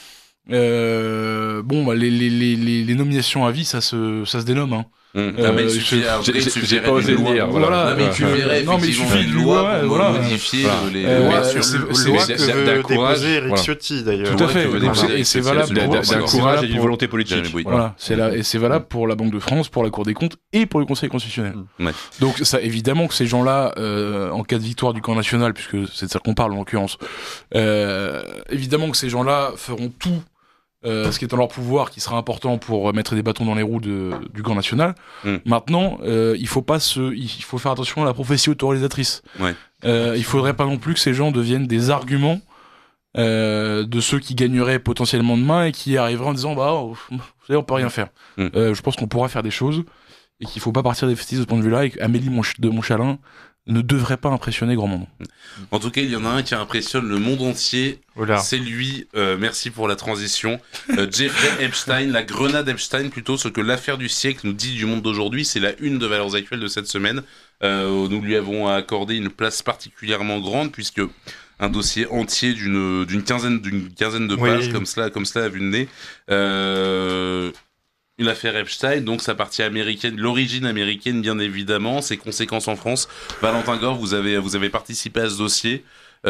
Euh, bon, bah, les, les, les, les nominations à vie, ça se, ça se dénomme. Hein. Mmh. Euh, ah, mais il suffit, je, alors, j'ai, j'ai, j'ai pas osé le dire. Voilà. voilà. Non, mais tu verrais non, mais il suffit une de loi ouais, pour voilà. modifier voilà. les, euh, les ouais, versions. C'est c'est- une loi c'est- que c'est- veut d'un déposer courage, Eric voilà. Ciotti, d'ailleurs. Tout à fait. que veut Donc, déposer c'est- et Eric c'est Ciotti, valable absolument. pour, d'un, d'un D'accord. c'est courage valable et d'une pour- volonté politique. Oui. Voilà. Voilà, c'est là, et c'est valable pour la Banque de France, pour la Cour des comptes et pour le Conseil constitutionnel. Ouais. Donc, ça, évidemment que ces gens-là, euh, en cas de victoire du camp national, puisque c'est de ça qu'on parle en l'occurrence, euh, évidemment que ces gens-là feront tout euh, ce qui est en leur pouvoir, qui sera important pour mettre des bâtons dans les roues de, du camp national. Mm. Maintenant, euh, il faut pas se, il faut faire attention à la prophétie autorisatrice. Ouais. Euh, il faudrait pas non plus que ces gens deviennent des arguments euh, de ceux qui gagneraient potentiellement demain et qui arriveraient en disant bah oh, vous savez on peut rien faire. Mm. Euh, je pense qu'on pourra faire des choses et qu'il faut pas partir des festivals de ce point de vue-là et qu'Amélie Monch- de Montchalin ne devrait pas impressionner grand monde. En tout cas, il y en a un qui impressionne le monde entier. Voilà. C'est lui. Euh, merci pour la transition. Euh, Jeffrey Epstein, la grenade Epstein, plutôt ce que l'affaire du siècle nous dit du monde d'aujourd'hui. C'est la une de Valeurs Actuelles de cette semaine. Euh, nous lui avons accordé une place particulièrement grande puisque un dossier entier d'une d'une quinzaine d'une quinzaine de pages Oui. comme cela comme cela à vue de nez. Euh, Une affaire Epstein, donc sa partie américaine, l'origine américaine bien évidemment, ses conséquences en France. Valentin Gore, vous avez vous avez participé à ce dossier.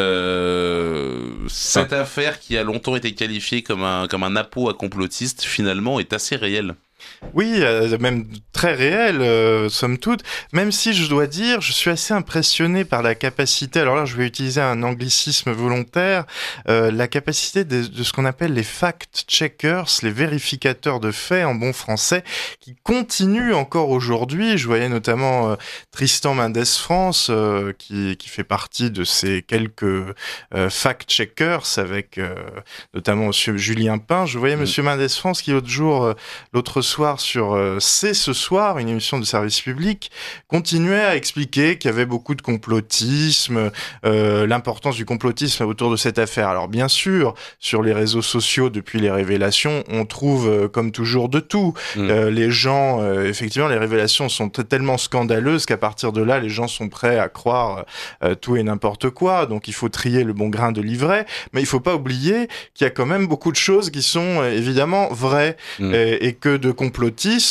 Euh, cette ah. affaire qui a longtemps été qualifiée comme un comme un appôt à complotiste, finalement est assez réelle. Oui, euh, même très réel, euh, somme toute. Même si je dois dire, je suis assez impressionné par la capacité, alors là je vais utiliser un anglicisme volontaire, euh, la capacité de, de ce qu'on appelle les fact-checkers, les vérificateurs de faits en bon français, qui continuent encore aujourd'hui. Je voyais notamment euh, Tristan Mendes France, euh, qui, qui fait partie de ces quelques euh, fact-checkers, avec euh, notamment monsieur Julien Pin. Je voyais mmh. monsieur Mendes France qui l'autre jour, euh, l'autre soir sur euh, C'est ce soir, une émission de service public, continuait à expliquer qu'il y avait beaucoup de complotisme, euh, l'importance du complotisme autour de cette affaire. Alors bien sûr, sur les réseaux sociaux, depuis les révélations, on trouve euh, comme toujours de tout. Mmh. Euh, les gens, euh, effectivement, les révélations sont t- tellement scandaleuses qu'à partir de là, les gens sont prêts à croire euh, tout et n'importe quoi. Donc il faut trier le bon grain de l'ivraie, mais il faut pas oublier qu'il y a quand même beaucoup de choses qui sont euh, évidemment vraies mmh. et, et que de complotisme,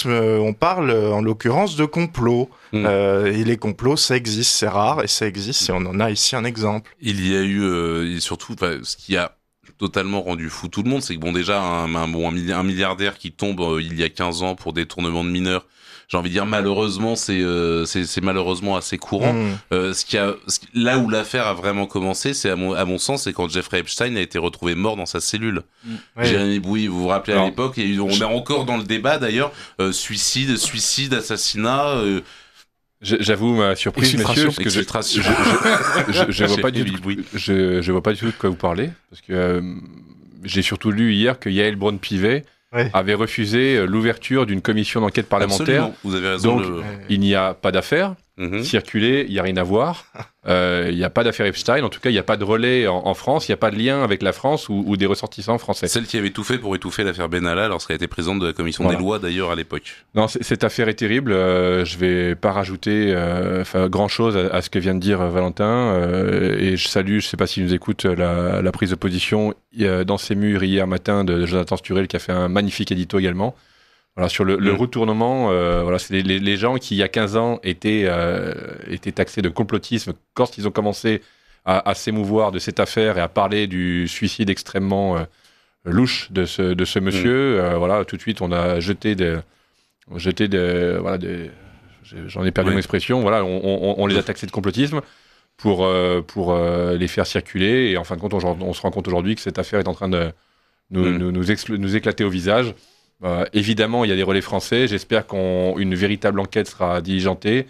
on parle en l'occurrence de complot. Mmh. Euh, et les complots, ça existe, c'est rare, et ça existe, et on en a ici un exemple. Il y a eu, euh, et surtout, ce qui a totalement rendu fou tout le monde, c'est que bon, déjà, un, un, bon, un milliardaire qui tombe euh, il y a quinze ans pour détournement de mineurs, j'ai envie de dire malheureusement c'est euh, c'est, c'est malheureusement assez courant. Mmh. Euh, ce qui a ce, là où l'affaire a vraiment commencé, c'est à mon à mon sens, c'est quand Jeffrey Epstein a été retrouvé mort dans sa cellule. Mmh. Ouais. Jérémy Bouy, vous vous rappelez Alors, à l'époque, et on je... est encore dans le débat d'ailleurs, euh, suicide, suicide, assassinat. Euh, J'avoue ma surprise, messieurs, parce que je, je, je, je, je vois pas du tout, je, je vois pas du tout de quoi vous parlez, parce que euh, j'ai surtout lu hier que Yael Braun-Pivet Ouais. avait refusé l'ouverture d'une commission d'enquête parlementaire. Absolument. Vous avez raison. Donc, le... il n'y a pas d'affaire mm-hmm. circulée, il n'y a rien à voir. Euh, il n'y a pas d'affaire Epstein. En tout cas, il n'y a pas de relais en, en France. Il n'y a pas de lien avec la France ou, ou des ressortissants français. Celle qui avait tout fait pour étouffer l'affaire Benalla lorsqu'elle était présidente de la commission voilà. des lois, d'ailleurs, à l'époque. Non, c- cette affaire est terrible. Euh, je ne vais pas rajouter euh, grand-chose à, à ce que vient de dire Valentin. Euh, et je salue, je ne sais pas s'il nous écoute, la, la prise de position euh, dans ses murs hier matin de Jonathan Sturel, qui a fait un magnifique édito également. Voilà, sur le, mmh. le retournement, euh, voilà, c'est les, les gens qui, il y a quinze ans, étaient, euh, étaient taxés de complotisme quand ils ont commencé à, à s'émouvoir de cette affaire et à parler du suicide extrêmement euh, louche de ce, de ce monsieur. Mmh. Euh, voilà, tout de suite, on a jeté des... Jeté des, voilà, des j'en ai perdu oui. mon expression. Voilà, on, on, on les a taxés de complotisme pour, euh, pour euh, les faire circuler. Et en fin de compte, on, on se rend compte aujourd'hui que cette affaire est en train de nous, mmh. nous, nous, exclu- nous éclater au visage. Euh, évidemment, il y a des relais français. J'espère qu'une véritable enquête sera diligentée.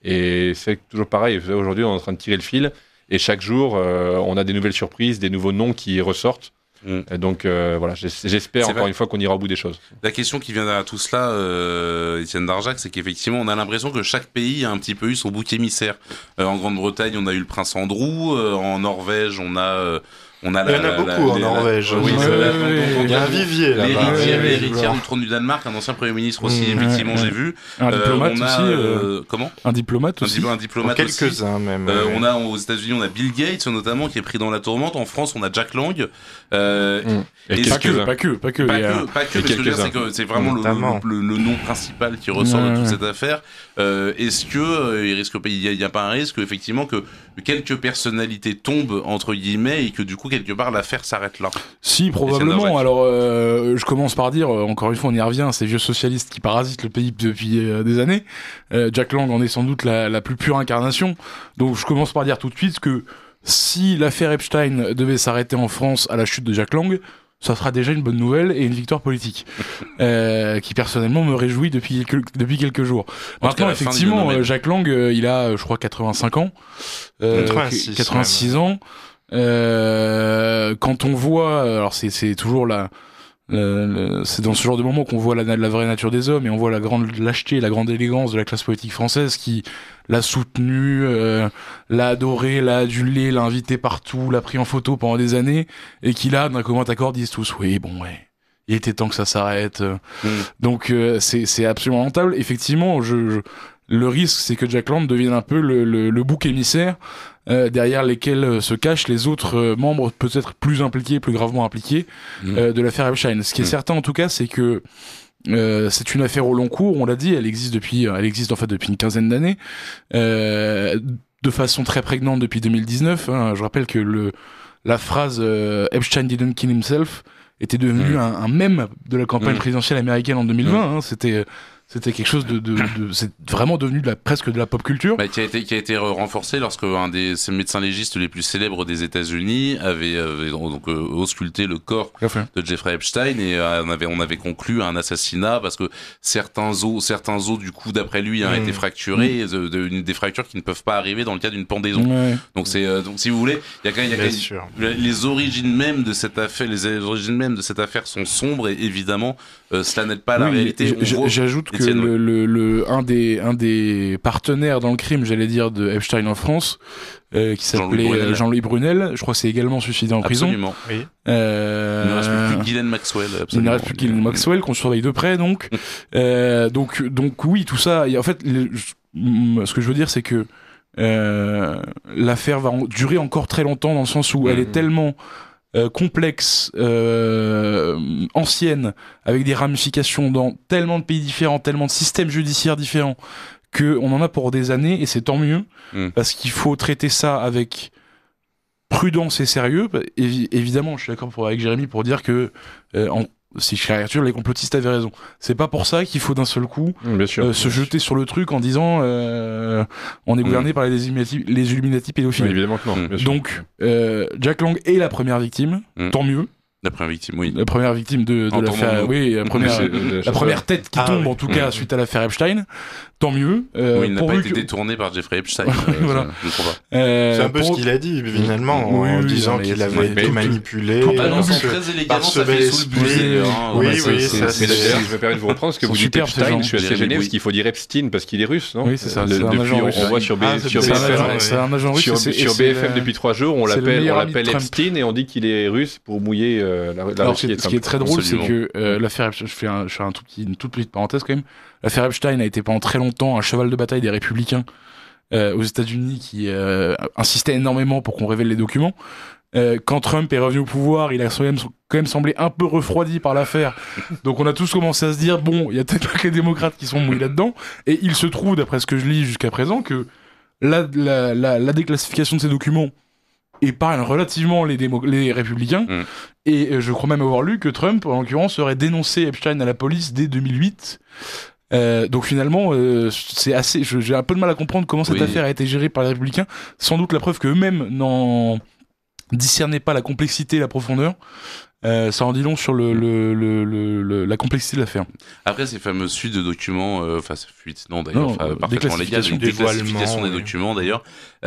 Et c'est toujours pareil. Aujourd'hui, on est en train de tirer le fil. Et chaque jour, euh, on a des nouvelles surprises, des nouveaux noms qui ressortent. Mmh. Donc euh, voilà, j'espère c'est encore vrai. une fois qu'on ira au bout des choses. La question qui vient derrière tout cela, euh, Étienne Darjac, c'est qu'effectivement, on a l'impression que chaque pays a un petit peu eu son bouc émissaire. Euh, en Grande-Bretagne, on a eu le prince Andrew. Euh, en Norvège, on a... Euh, On a Il y en a beaucoup en Norvège. Oui, il y a un vivier là-bas. L'héritière, l'héritière du trône du Danemark, un ancien premier ministre aussi, mmh, effectivement, ouais, j'ai vu. Un diplomate on a, aussi. Euh, comment Un diplomate un aussi. Un diplomate quelques-uns aussi. même. Euh, ouais. On a aux États-Unis, on a Bill Gates notamment qui est pris dans la tourmente. En France, on a Jack Lang. Euh, mmh. Et pas que, pas que, pas que, pas a... que, pas que. Mais ce que je veux dire, c'est que c'est vraiment le, le, le nom principal qui ressort ouais, de toute cette affaire. Euh, est-ce que euh, il risque, il y, a, il y a pas un risque effectivement que quelques personnalités tombent entre guillemets et que du coup quelque part l'affaire s'arrête là? Si, probablement. Alors, euh, je commence par dire, encore une fois, on y revient, ces vieux socialistes qui parasitent le pays depuis euh, des années. Euh, Jack Lang en est sans doute la, la plus pure incarnation. Donc, je commence par dire tout de suite que si l'affaire Epstein devait s'arrêter en France à la chute de Jack Lang, ça sera déjà une bonne nouvelle et une victoire politique, euh, qui personnellement me réjouit depuis quelques, depuis quelques jours. Maintenant, effectivement, Jack Lang, euh, il a, je crois, quatre-vingt-cinq ans, euh, quatre-vingt-six, quatre-vingt-six ans. Euh, quand on voit, alors c'est c'est toujours la, la, la c'est dans ce genre de moment qu'on voit la, la vraie nature des hommes et on voit la grande lâcheté, la grande élégance de la classe politique française qui l'a soutenu, euh, l'a adoré, l'a adulé, l'a invité partout, l'a pris en photo pendant des années et qui là d'un commun accord disent tous oui bon ouais. Il était temps que ça s'arrête. Mmh. Donc euh, c'est c'est absolument rentable. Effectivement, je, je le risque c'est que Jack Lang devienne un peu le, le, le bouc émissaire euh, derrière lesquels euh, se cachent les autres euh, membres peut-être plus impliqués, plus gravement impliqués mmh. euh, de l'affaire Epstein. Ce qui est mmh. certain en tout cas, c'est que euh, c'est une affaire au long cours. On l'a dit, elle existe depuis, elle existe en fait depuis une quinzaine d'années, euh, de façon très prégnante depuis deux mille dix-neuf. Hein. Je rappelle que le la phrase euh, Epstein didn't kill himself était devenu mmh. un, un mème de la campagne mmh. présidentielle américaine en deux mille vingt. Mmh. Hein. C'était c'était quelque chose de, de, de c'est vraiment devenu de la, presque de la pop culture. Bah, qui a été qui a été renforcé lorsque un des ces médecins légistes les plus célèbres des États-Unis avait, avait donc euh, ausculté le corps enfin. de Jeffrey Epstein et euh, on avait on avait conclu à un assassinat parce que certains os certains os du cou d'après lui ont mmh. été fracturés, mmh. de, de, de, des fractures qui ne peuvent pas arriver dans le cas d'une pendaison. Ouais. Donc c'est euh, donc si vous voulez, il y a quand même, il y a quand même les origines même de cette affaire, les origines même de cette affaire sont sombres et évidemment euh, cela n'aide pas à la oui, réalité. J'ajoute que le, le, le un des un des partenaires dans le crime, j'allais dire, de Epstein en France, euh, qui s'appelait Jean-Louis, Jean-Louis Brunel, je crois, s'est également suicidé en prison. Absolument. Oui. Euh, il ne reste plus que Ghislaine Maxwell. Absolument. Il ne reste plus que Ghislaine Maxwell qu'on surveille de près, donc. euh, donc donc oui, tout ça. En fait, le, ce que je veux dire, c'est que euh, l'affaire va en, durer encore très longtemps dans le sens où mmh. elle est tellement Euh, complexe, euh, ancienne, avec des ramifications dans tellement de pays différents, tellement de systèmes judiciaires différents, que on en a pour des années, et c'est tant mieux, mmh. parce qu'il faut traiter ça avec prudence et sérieux. Évi- évidemment, je suis d'accord pour, avec Jérémy pour dire que euh, en, si je caricature, les complotistes avaient raison. C'est pas pour ça qu'il faut d'un seul coup bien sûr, euh, se bien jeter sûr. sur le truc en disant euh, on est gouverné mmh. par les Illuminati, les Illuminati pédophiles. Oui, évidemment que non. Bien sûr. Donc euh, Jack Lang est la première victime, mmh. tant mieux. La première victime, oui. La première victime de, de l'affaire, oui, la première, c'est, la première tête qui ah, tombe, oui. en tout cas, mmh. suite à l'affaire Epstein. Tant mieux. Euh, oui, il n'a pas été que... détourné par Jeffrey Epstein. voilà. euh, je ne crois pas. Euh, c'est un peu pour... ce qu'il a dit, finalement, oui, en oui, disant oui, qu'il avait été manipulé. Ah non, c'est très élégamment, ça fait sous le buste. Oui, oui, ça c'est... D'ailleurs, je me permets de vous reprendre, parce que vous dites Epstein, je suis assez gêné, parce qu'il faut dire Epstein, parce qu'il est russe, non? Oui, c'est ça. Depuis, on voit sur B F M, depuis trois jours, on l'appelle Epstein, et on dit qu'il est russe pour mouiller la Russie. Ce qui est très drôle, c'est que euh, l'affaire, je fais, un, je fais un tout petit, une toute petite parenthèse quand même. L'affaire Epstein a été pendant très longtemps un cheval de bataille des républicains euh, aux États-Unis qui euh, insistait énormément pour qu'on révèle les documents. Euh, quand Trump est revenu au pouvoir, il a quand même, quand même semblé un peu refroidi par l'affaire. Donc on a tous commencé à se dire bon, il y a peut-être pas que les démocrates qui sont mouillés là-dedans. Et il se trouve, d'après ce que je lis jusqu'à présent, que la, la, la, la déclassification de ces documents épargne relativement les, démo- les républicains. Mm. Et euh, je crois même avoir lu que Trump, en l'occurrence, aurait dénoncé Epstein à la police dès deux mille huit. Euh, donc finalement, euh, c'est assez. Je, j'ai un peu de mal à comprendre comment cette oui. affaire a été gérée par les républicains. Sans doute la preuve qu'eux-mêmes n'en discernaient pas la complexité et la profondeur. Euh, ça en dit long sur le, le, le, le, le- la complexité de l'affaire. Après, ces fameuses fuites de documents, euh, enfin, fuite, non d'ailleurs, Non, enfin, euh, parfaitement légal, déclassification, une déclassification des dévoilement, documents d'ailleurs,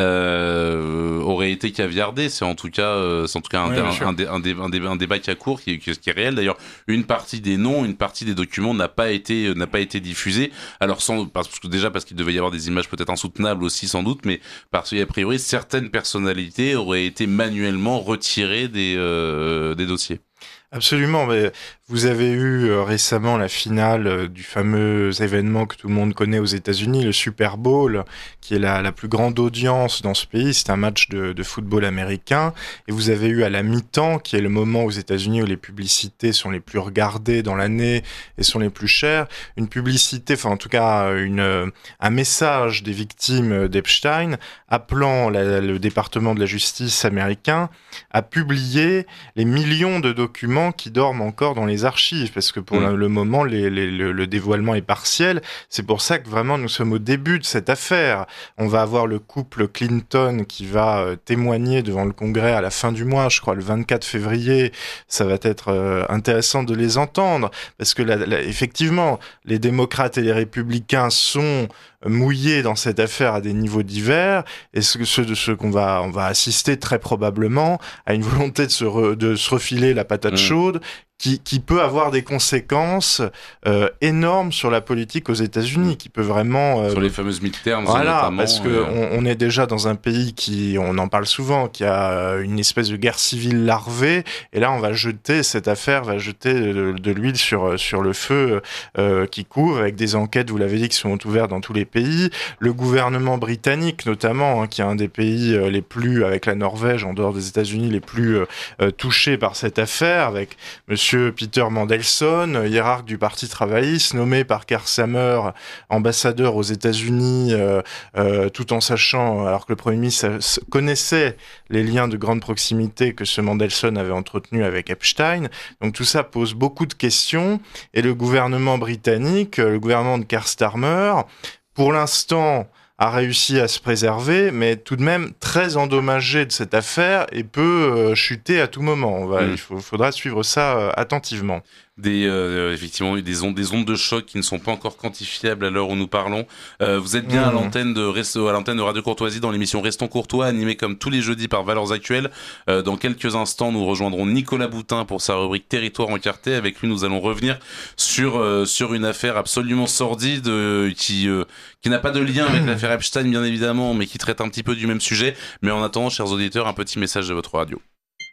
euh, aurait été caviardée. C'est en tout cas, euh, c'est en tout cas un, Ouais, bien un, sûr. un, dé- un, dé- un, dé- un débat qui a cours, qui, qui, qui est réel. D'ailleurs, une partie des noms, une partie des documents n'a pas été, euh, n'a pas été diffusée. Alors, sans, parce que déjà parce qu'il devait y avoir des images peut-être insoutenables aussi, sans doute, mais parce qu'a priori, certaines personnalités auraient été manuellement retirées des, euh, des dossiers. Absolument, mais vous avez eu euh, récemment la finale euh, du fameux événement que tout le monde connaît aux États-Unis, le Super Bowl, qui est la, la plus grande audience dans ce pays. C'est un match de, de football américain. Et vous avez eu à la mi-temps, qui est le moment aux États-Unis où les publicités sont les plus regardées dans l'année et sont les plus chères, une publicité, enfin en tout cas une, euh, un message des victimes d'Epstein appelant la, le département de la justice américain à publier les millions de documents qui dorment encore dans les archives, parce que pour mmh. le moment, les, les, le, le dévoilement est partiel. C'est pour ça que vraiment, nous sommes au début de cette affaire. On va avoir le couple Clinton qui va euh, témoigner devant le Congrès à la fin du mois, je crois le vingt-quatre février. Ça va être euh, intéressant de les entendre, parce que la, la, effectivement, les démocrates et les républicains sont mouillés dans cette affaire à des niveaux divers, et ce, ce, ce qu'on va, on va assister très probablement à une volonté de se, re, de se refiler la patate mmh. chaude, qui, qui peut avoir des conséquences euh, énormes sur la politique aux États-Unis, qui peut vraiment euh, sur les fameuses midterms, voilà, notamment, parce que euh... on, on est déjà dans un pays qui, on en parle souvent, qui a une espèce de guerre civile larvée, et là on va jeter cette affaire, va jeter de, de l'huile sur sur le feu euh, qui court, avec des enquêtes, vous l'avez dit, qui sont ouvertes dans tous les pays. Le gouvernement britannique, notamment, hein, qui est un des pays euh, les plus, avec la Norvège, en dehors des États-Unis, les plus euh, touchés par cette affaire, avec Monsieur Peter Mandelson, hiérarque du Parti travailliste, nommé par Keir Starmer ambassadeur aux États-Unis, euh, euh, tout en sachant, alors que le Premier ministre connaissait les liens de grande proximité que ce Mandelson avait entretenus avec Epstein. Donc tout ça pose beaucoup de questions. Et le gouvernement britannique, le gouvernement de Keir Starmer, pour l'instant, a réussi à se préserver, mais tout de même très endommagé de cette affaire et peut euh, chuter à tout moment. On va, mmh. Il faut, faudra suivre ça euh, attentivement. Des, euh, effectivement, des ondes, des ondes de choc qui ne sont pas encore quantifiables à l'heure où nous parlons. Euh, vous êtes bien mmh. à l'antenne de à l'antenne de Radio Courtoisie dans l'émission Restons Courtois, animée comme tous les jeudis par Valeurs Actuelles. Euh, dans quelques instants, nous rejoindrons Nicolas Boutin pour sa rubrique Territoire encarté. Avec lui, nous allons revenir sur euh, sur une affaire absolument sordide euh, qui euh, qui n'a pas de lien avec l'affaire Epstein, bien évidemment, mais qui traite un petit peu du même sujet. Mais en attendant, chers auditeurs, un petit message de votre radio.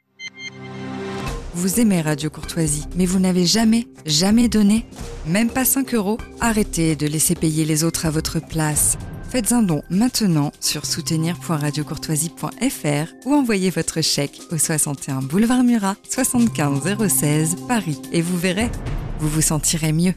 Vous aimez Radio Courtoisie, mais vous n'avez jamais, jamais donné, même pas cinq euros? Arrêtez de laisser payer les autres à votre place. Faites un don maintenant sur soutenir point radio courtoisie point f r ou envoyez votre chèque au soixante et un boulevard Murat, soixante-quinze zéro seize, Paris. Et vous verrez, vous vous sentirez mieux.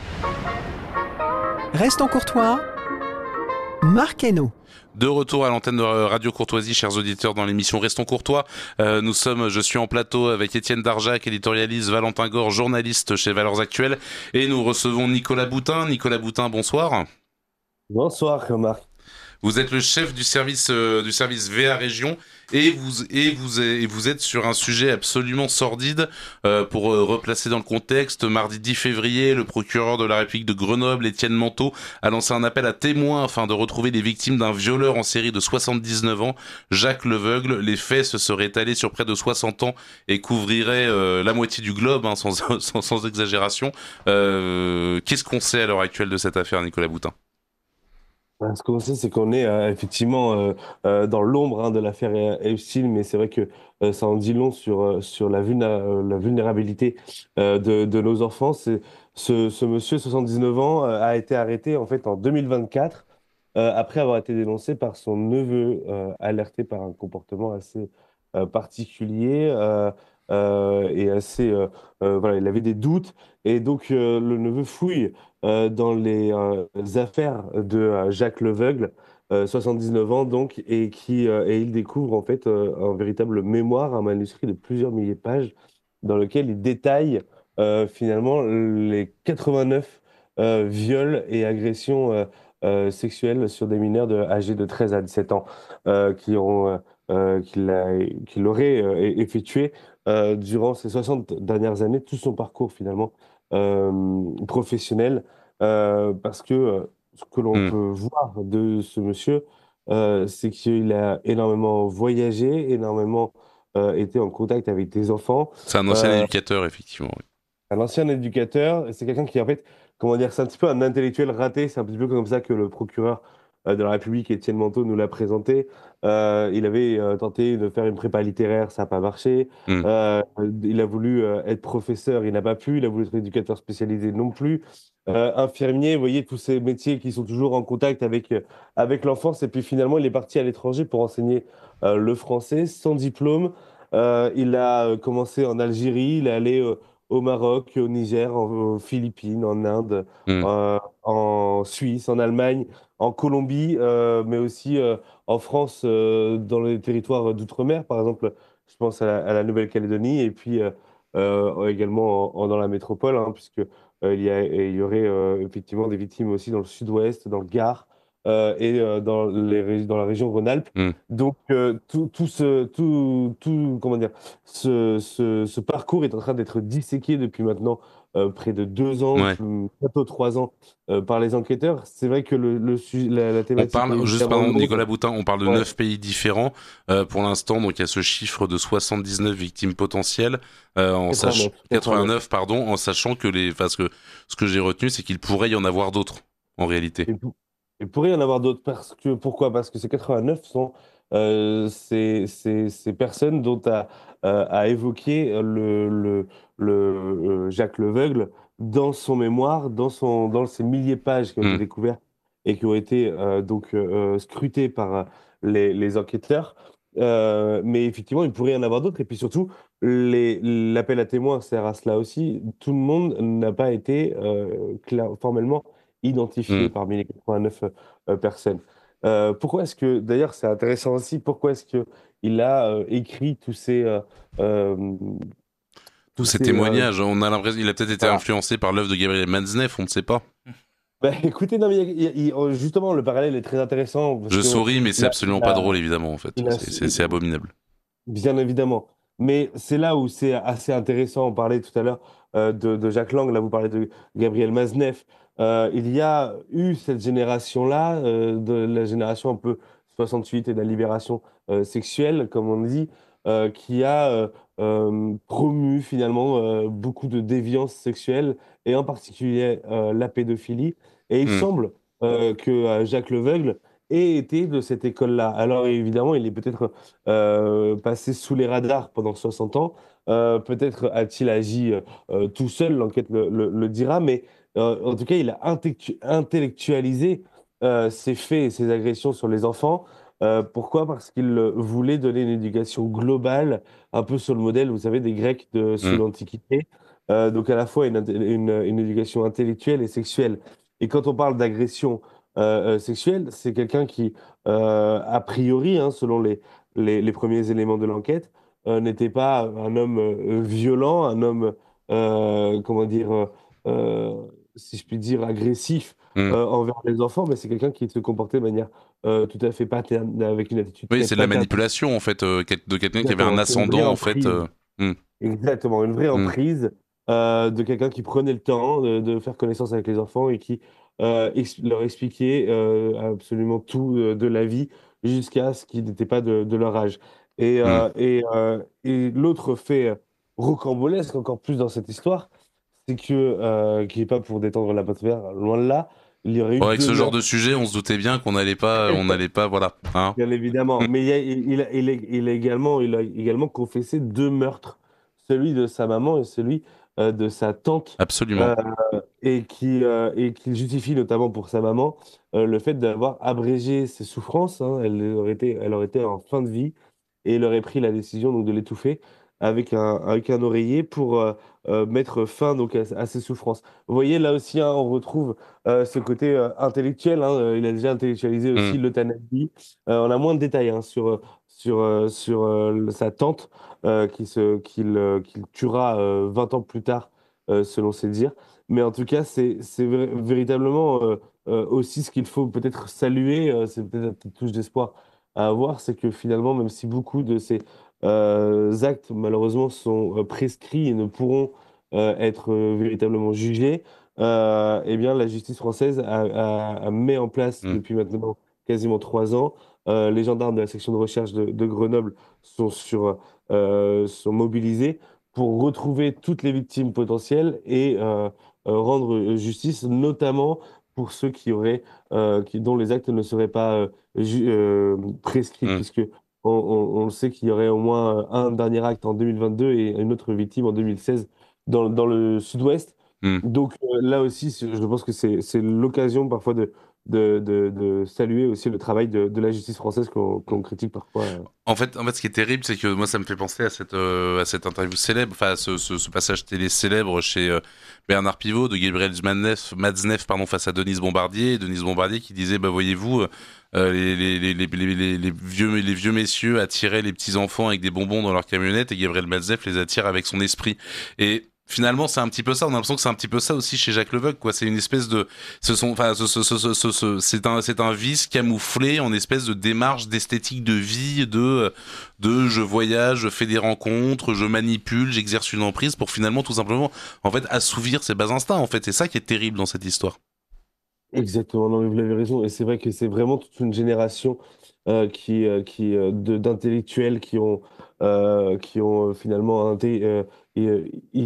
Restons courtois, marquez-nous. De retour à l'antenne de Radio Courtoisie, chers auditeurs, dans l'émission Restons Courtois. Euh, nous sommes, je suis en plateau avec Étienne Darjac, éditorialiste, Valentin Gore, journaliste chez Valeurs Actuelles, et nous recevons Nicolas Boutin. Nicolas Boutin, bonsoir. Bonsoir, Marc. Vous êtes le chef du service euh, du service V A Région et vous et vous et vous êtes sur un sujet absolument sordide euh, pour euh, replacer dans le contexte. Mardi dix février, le procureur de la République de Grenoble, Étienne Manteau, a lancé un appel à témoins afin de retrouver les victimes d'un violeur en série de soixante-dix-neuf ans, Jacques Leveugle. Les faits se seraient étalés sur près de soixante ans et couvriraient euh, la moitié du globe, hein, sans, sans sans exagération. Euh, qu'est-ce qu'on sait à l'heure actuelle de cette affaire, Nicolas Boutin? Ce qu'on sait, c'est qu'on est euh, effectivement euh, euh, dans l'ombre hein, de l'affaire Epstein, mais c'est vrai que euh, ça en dit long sur, euh, sur la, vulna- la vulnérabilité euh, de, de nos enfants. C'est, ce, ce monsieur, soixante-dix-neuf ans, euh, a été arrêté en fait en deux mille vingt-quatre, euh, après avoir été dénoncé par son neveu, euh, alerté par un comportement assez euh, particulier euh, euh, et assez... Euh, euh, voilà, il avait des doutes, et donc euh, le neveu fouille Euh, dans les, euh, les affaires de euh, Jacques Leveugle, euh, soixante-dix-neuf ans donc, et, qui, euh, et il découvre en fait euh, un véritable mémoire, un manuscrit de plusieurs milliers de pages dans lequel il détaille euh, finalement les quatre-vingt-neuf euh, viols et agressions euh, euh, sexuelles sur des mineurs de, âgés de treize à dix-sept ans euh, qui ont, euh, qu'il, a, qu'il aurait euh, effectué euh, durant ces soixante dernières années, tout son parcours finalement euh, professionnel, euh, parce que euh, ce que l'on Mm. peut voir de ce monsieur, euh, c'est qu'il a énormément voyagé, énormément euh, été en contact avec des enfants. C'est un ancien Euh, éducateur, effectivement. Oui. un ancien éducateur, c'est quelqu'un qui, en fait, comment dire, c'est un petit peu un intellectuel raté, c'est un petit peu comme ça que le procureur euh, de la République, Étienne Manteau, nous l'a présenté. Euh, il avait euh, tenté de faire une prépa littéraire, ça n'a pas marché. Mm. Euh, il a voulu euh, être professeur, il n'a pas pu. Il a voulu être éducateur spécialisé non plus. Euh, infirmier, vous voyez, tous ces métiers qui sont toujours en contact avec, euh, avec l'enfance. Et puis finalement, il est parti à l'étranger pour enseigner euh, le français sans diplôme. Euh, il a euh, commencé en Algérie, il est allé euh, au Maroc, au Niger, en- aux Philippines, en Inde, Mm. euh, en Suisse, en Allemagne, en Colombie, euh, mais aussi euh, en France, euh, dans les territoires d'outre-mer, par exemple, je pense à la, à la Nouvelle-Calédonie, et puis euh, euh, également en- en- dans la métropole, hein, puisque euh, il y a, il y aurait euh, effectivement des victimes aussi dans le sud-ouest, dans le Gard, euh, et euh, dans les, ré- dans la région Rhône-Alpes. Mm. Donc, euh, tout, tout ce, tout, tout, comment dire, ce, ce, ce parcours est en train d'être disséqué depuis maintenant euh, près de deux ans, Ouais. plus- bientôt trois ans, euh, par les enquêteurs. C'est vrai que le, le, su- la, la On thématique est parle, juste évidemment pardon, lourde. Nicolas Boutin, on parle de Ouais. neuf pays différents euh, pour l'instant, donc il y a ce chiffre de soixante-dix-neuf victimes potentielles, euh, en sach... quatre-vingt-neuf, quatre-vingt-neuf, pardon, en sachant que les, parce que ce que j'ai retenu, c'est qu'il pourrait y en avoir d'autres, en réalité. Il pou- il pourrait y en avoir d'autres. Parce que, pourquoi? Parce que ces quatre-vingt-neuf sont euh, ces, ces, ces personnes dont a, euh, a évoqué le, le, le, euh, Jacques Leveugle dans son mémoire, dans, son, dans ces milliers de pages qui ont été Mm. découvertes et qui ont été euh, donc euh, scrutées par euh, les, les enquêteurs. Euh, mais effectivement, il pourrait y en avoir d'autres. Et puis surtout, les- l'appel à témoins sert à cela aussi. Tout le monde n'a pas été euh, clair- formellement identifié Mm. parmi les quatre-vingt-neuf euh, personnes. Euh, pourquoi est-ce que, d'ailleurs, c'est intéressant aussi, pourquoi est-ce que il a euh, écrit tous ces, euh, euh, Tous ces ces, euh, témoignages, on a l'impression, il a peut-être été voilà. influencé par l'œuvre de Gabriel Matzneff, on ne sait pas. Bah, écoutez, non, mais il y a- il y a- justement, le parallèle est très intéressant. Parce Je que souris, mais il c'est a- absolument il pas a- drôle, évidemment, en fait. il a- C'est- C'est c'est abominable. Bien évidemment. Mais c'est là où c'est assez intéressant. On parlait tout à l'heure euh, de, de Jacques Lang, là vous parlez de Gabriel Matzneff. Euh, il y a eu cette génération-là, euh, de la génération un peu soixante-huit et de la libération euh, sexuelle, comme on dit, euh, qui a euh, euh, promu finalement euh, beaucoup de déviance sexuelle, et en particulier euh, la pédophilie. Et il Mm. semble euh, que euh, Jacques Leveugle ait été de cette école-là. Alors évidemment, il est peut-être euh, passé sous les radars pendant soixante ans. Euh, peut-être a-t-il agi euh, euh, tout seul, l'enquête le, le- le dira, mais euh, en tout cas, il a intellectu- intellectualisé euh, ses faits et ses agressions sur les enfants. Euh, pourquoi? Parce qu'il euh, voulait donner une éducation globale, un peu sur le modèle, vous savez, des Grecs de, sous Mm. l'Antiquité. Euh, donc à la fois une, inté- une, une éducation intellectuelle et sexuelle. Et quand on parle d'agression euh, euh, sexuelle, c'est quelqu'un qui, euh, a priori, hein, selon les, les, les premiers éléments de l'enquête, euh, n'était pas un homme euh, violent, un homme, euh, comment dire, euh, euh, si je puis dire, agressif Mm. euh, envers les enfants, mais c'est quelqu'un qui se comportait de manière euh, tout à fait paterne, avec une attitude Oui, très c'est de la paterne. manipulation, en fait, euh, quel- de quelqu'un qui avait un Exactement, c'est une vraie ascendant, en fait. emprise. euh, mm. Exactement, une vraie Mm. emprise euh, de quelqu'un qui prenait le temps de, de faire connaissance avec les enfants et qui euh, ex- leur expliquait euh, absolument tout euh, de la vie jusqu'à ce qui n'était pas de, de leur âge. Et, Mm. euh, et, euh, et l'autre fait rocambolesque encore plus dans cette histoire, c'est que, euh, qui n'est pas pour détendre l'atmosphère, loin de là, il y aurait eu Bon, avec deux ce genre meurtres. de sujet, on se doutait bien qu'on n'allait pas, on n'allait pas, voilà. Hein. Bien évidemment, mais il, y a- il, il a, il a- il a également, il a également confessé deux meurtres, celui de sa maman et celui euh, de sa tante, Absolument. euh, et qui euh, et qu'il justifie notamment pour sa maman euh, le fait d'avoir abrégé ses souffrances. Hein. Elle aurait été, elle aurait été en fin de vie et il aurait pris la décision donc de l'étouffer avec un avec un oreiller pour euh, euh, mettre fin donc à, à ses souffrances. Vous voyez là aussi, hein, on retrouve euh, ce côté euh, intellectuel. Hein. Euh, Il a déjà intellectualisé aussi Mm. l'euthanasie. Euh, on a moins de détails hein, sur euh, sur euh, sur euh, sa tante euh, qui se qu'il euh, qu'il tuera euh, vingt ans plus tard euh, selon ses dires. Mais en tout cas, c'est c'est vrai- véritablement euh, euh, aussi ce qu'il faut peut-être saluer. Euh, c'est peut-être une petite touche d'espoir à avoir, c'est que finalement, même si beaucoup de ces euh, actes, malheureusement, sont euh, prescrits et ne pourront euh, être euh, véritablement jugés, euh, eh bien, la justice française a, a- a mis en place Mmh. depuis maintenant quasiment trois ans. Euh, les gendarmes de la section de recherche de, de Grenoble sont, sur, euh, sont mobilisés pour retrouver toutes les victimes potentielles et euh, euh, rendre justice, notamment pour ceux qui auraient, euh, qui, dont les actes ne seraient pas euh, ju- euh, prescrits, Mmh. puisque on, on- on le sait qu'il y aurait au moins un dernier acte en deux mille vingt-deux et une autre victime en deux mille seize dans, dans le sud-ouest. Mmh. Donc euh, là aussi, c'est- je pense que c'est c'est l'occasion parfois de, de, de, de saluer aussi le travail de, de la justice française qu'on qu'on critique parfois. euh. En fait, en fait, ce qui est terrible, c'est que moi, ça me fait penser à cette, euh, à cette interview célèbre, enfin, à ce, ce, ce passage télé célèbre chez euh, Bernard Pivot de Gabriel Matzneff, Matzneff, pardon, face à Denise Bombardier, Denise Bombardier qui disait, bah, voyez-vous, euh, les, les, les, les, les, les, les vieux, les vieux messieurs attiraient les petits enfants avec des bonbons dans leur camionnette et Gabriel Matzneff les attire avec son esprit. Et finalement, c'est un petit peu ça. On a l'impression que c'est un petit peu ça aussi chez Jacques Levoque, quoi. C'est une espèce de, ce sont, enfin, ce, ce, ce, ce, ce, c'est un, c'est un vice camouflé en espèce de démarche d'esthétique de vie, de, de, je voyage, je fais des rencontres, je manipule, j'exerce une emprise pour finalement tout simplement, en fait, assouvir ses bas instincts. En fait, c'est ça qui est terrible dans cette histoire. Exactement, non, mais vous l'avez raison. Et c'est vrai que c'est vraiment toute une génération euh, qui, euh, qui, euh, de- d'intellectuels qui ont, euh, qui ont euh, finalement inté- euh, et, euh,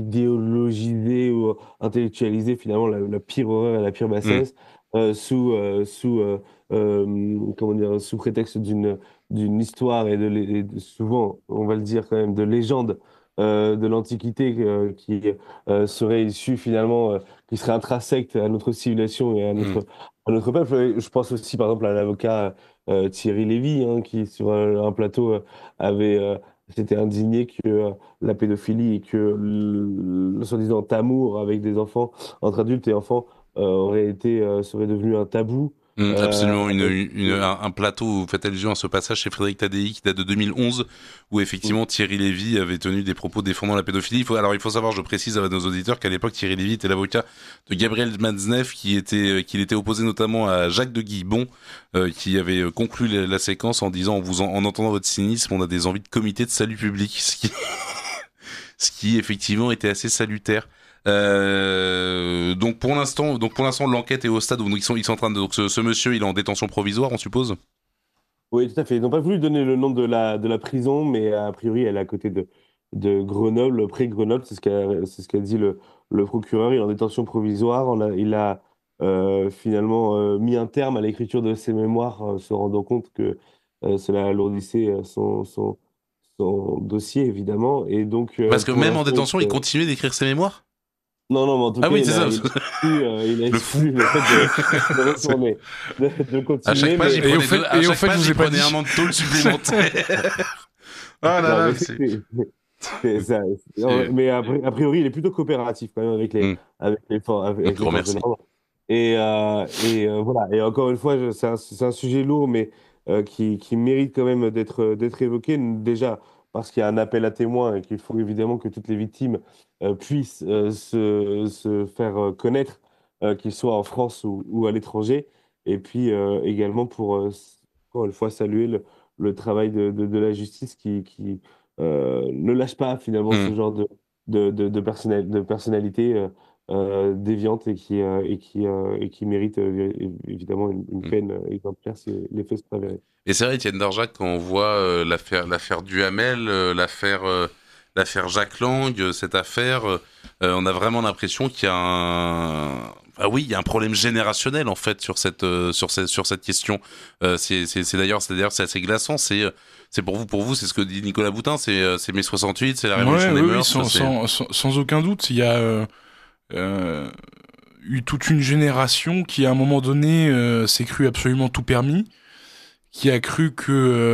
idéologisé ou intellectualisé finalement la, la pire horreur et la pire Mmh. bassesse euh, sous, euh, sous, euh, euh, comment dire, sous prétexte d'une, d'une histoire et de, lé- et de- souvent, on va le dire quand même, de légende euh, de l'Antiquité euh, qui euh, serait issue finalement. euh, qui serait intrinsèque à notre civilisation et à notre, Mmh. à notre peuple. Et je pense aussi, par exemple, à l'avocat euh, Thierry Lévy, hein, qui, sur un, un plateau, euh, avait euh, s'était indigné que euh, la pédophilie et que le, le soi-disant amour avec des enfants, entre adultes et enfants, euh, aurait été, euh, serait devenu un tabou. Mmh, Euh, absolument, une, une, un, un plateau où vous faites allusion à ce passage chez Frédéric Tadei qui date de deux mille onze, où effectivement Thierry Lévy avait tenu des propos défendant la pédophilie. Il faut, alors il faut savoir, je précise à nos auditeurs qu'à l'époque Thierry Lévy était l'avocat de Gabriel Matzneff, qui était, qui était opposé notamment à Jacques de Guibon, euh, qui avait conclu la, la séquence en disant, en vous en, en entendant votre cynisme, on a des envies de comité de salut public, ce qui, ce qui effectivement était assez salutaire. Euh, donc pour l'instant, donc pour l'instant, l'enquête est au stade où donc ils sont, ils sont en train de, donc ce, ce monsieur, il est en détention provisoire, on suppose. Oui, tout à fait. Ils n'ont pas voulu donner le nom de la, de la prison, mais a priori, elle est à côté de, de Grenoble, près de Grenoble, c'est ce qu'a, c'est ce qu'a dit le, le procureur. Il est en détention provisoire. On a, il a euh, finalement euh, mis un terme à l'écriture de ses mémoires, euh, se rendant compte que euh, cela alourdissait euh, son, son, son dossier, évidemment. Et donc, euh, Parce que pour même en l'instant, détention, il- il continuait d'écrire ses mémoires. Non, non, mais en tout Ah cas, oui, il, c'est a, ça. il a exclu, euh, il a Le exclu le fait de, de retourner, de, de continuer. À chaque page, il mais- prenait, au fait- deux- à et au chaque fait, page, je vous il ai pas prenait dit. un an de tôle supplémentaire. Ah là Non, là, mais c'est- c'est- c'est ça. c'est- Mais a, pri- a priori, il est plutôt coopératif quand même avec les, Mm. avec les, for- avec les Grand forces de merci. l'ordre. Et, euh, et euh, voilà. Et encore une fois, je- c'est un, c'est un sujet lourd, mais euh, qui, qui mérite quand même d'être d'être évoqué. Déjà, parce qu'il y a un appel à témoins et qu'il faut évidemment que toutes les victimes euh, puissent euh, se, se faire euh, connaître, euh, qu'ils soient en France ou, ou à l'étranger. Et puis euh, également pour, euh, s- encore une fois, saluer le, le travail de, de, de la justice qui, qui euh, ne lâche pas finalement Mm. ce genre de, de, de, de, personnali- de personnalité euh, euh, déviante et qui, euh, et qui, euh, et qui mérite euh, é- évidemment une, une Mm. peine euh, exemplaire si les faits sont avérés. Et c'est vrai, Étienne Darjac, quand on voit euh, l'affaire, l'affaire Duhamel, euh, l'affaire, euh, l'affaire Jacques Lang, euh, cette affaire, euh, euh, on a vraiment l'impression qu'il y a un, ah oui, il y a un problème générationnel en fait sur cette, euh, sur cette, sur cette question. Euh, c'est, c'est, c'est d'ailleurs, c'est d'ailleurs, c'est assez glaçant. C'est, euh, c'est pour vous, pour vous, c'est ce que dit Nicolas Boutin. C'est, euh, c'est mai soixante-huit, c'est la révolution Ouais, des oui, mœurs. oui, sans, ça, c'est- sans, sans, sans aucun doute, il y a euh, euh, eu toute une génération qui, à un moment donné, euh, s'est cru absolument tout permis, qui a cru que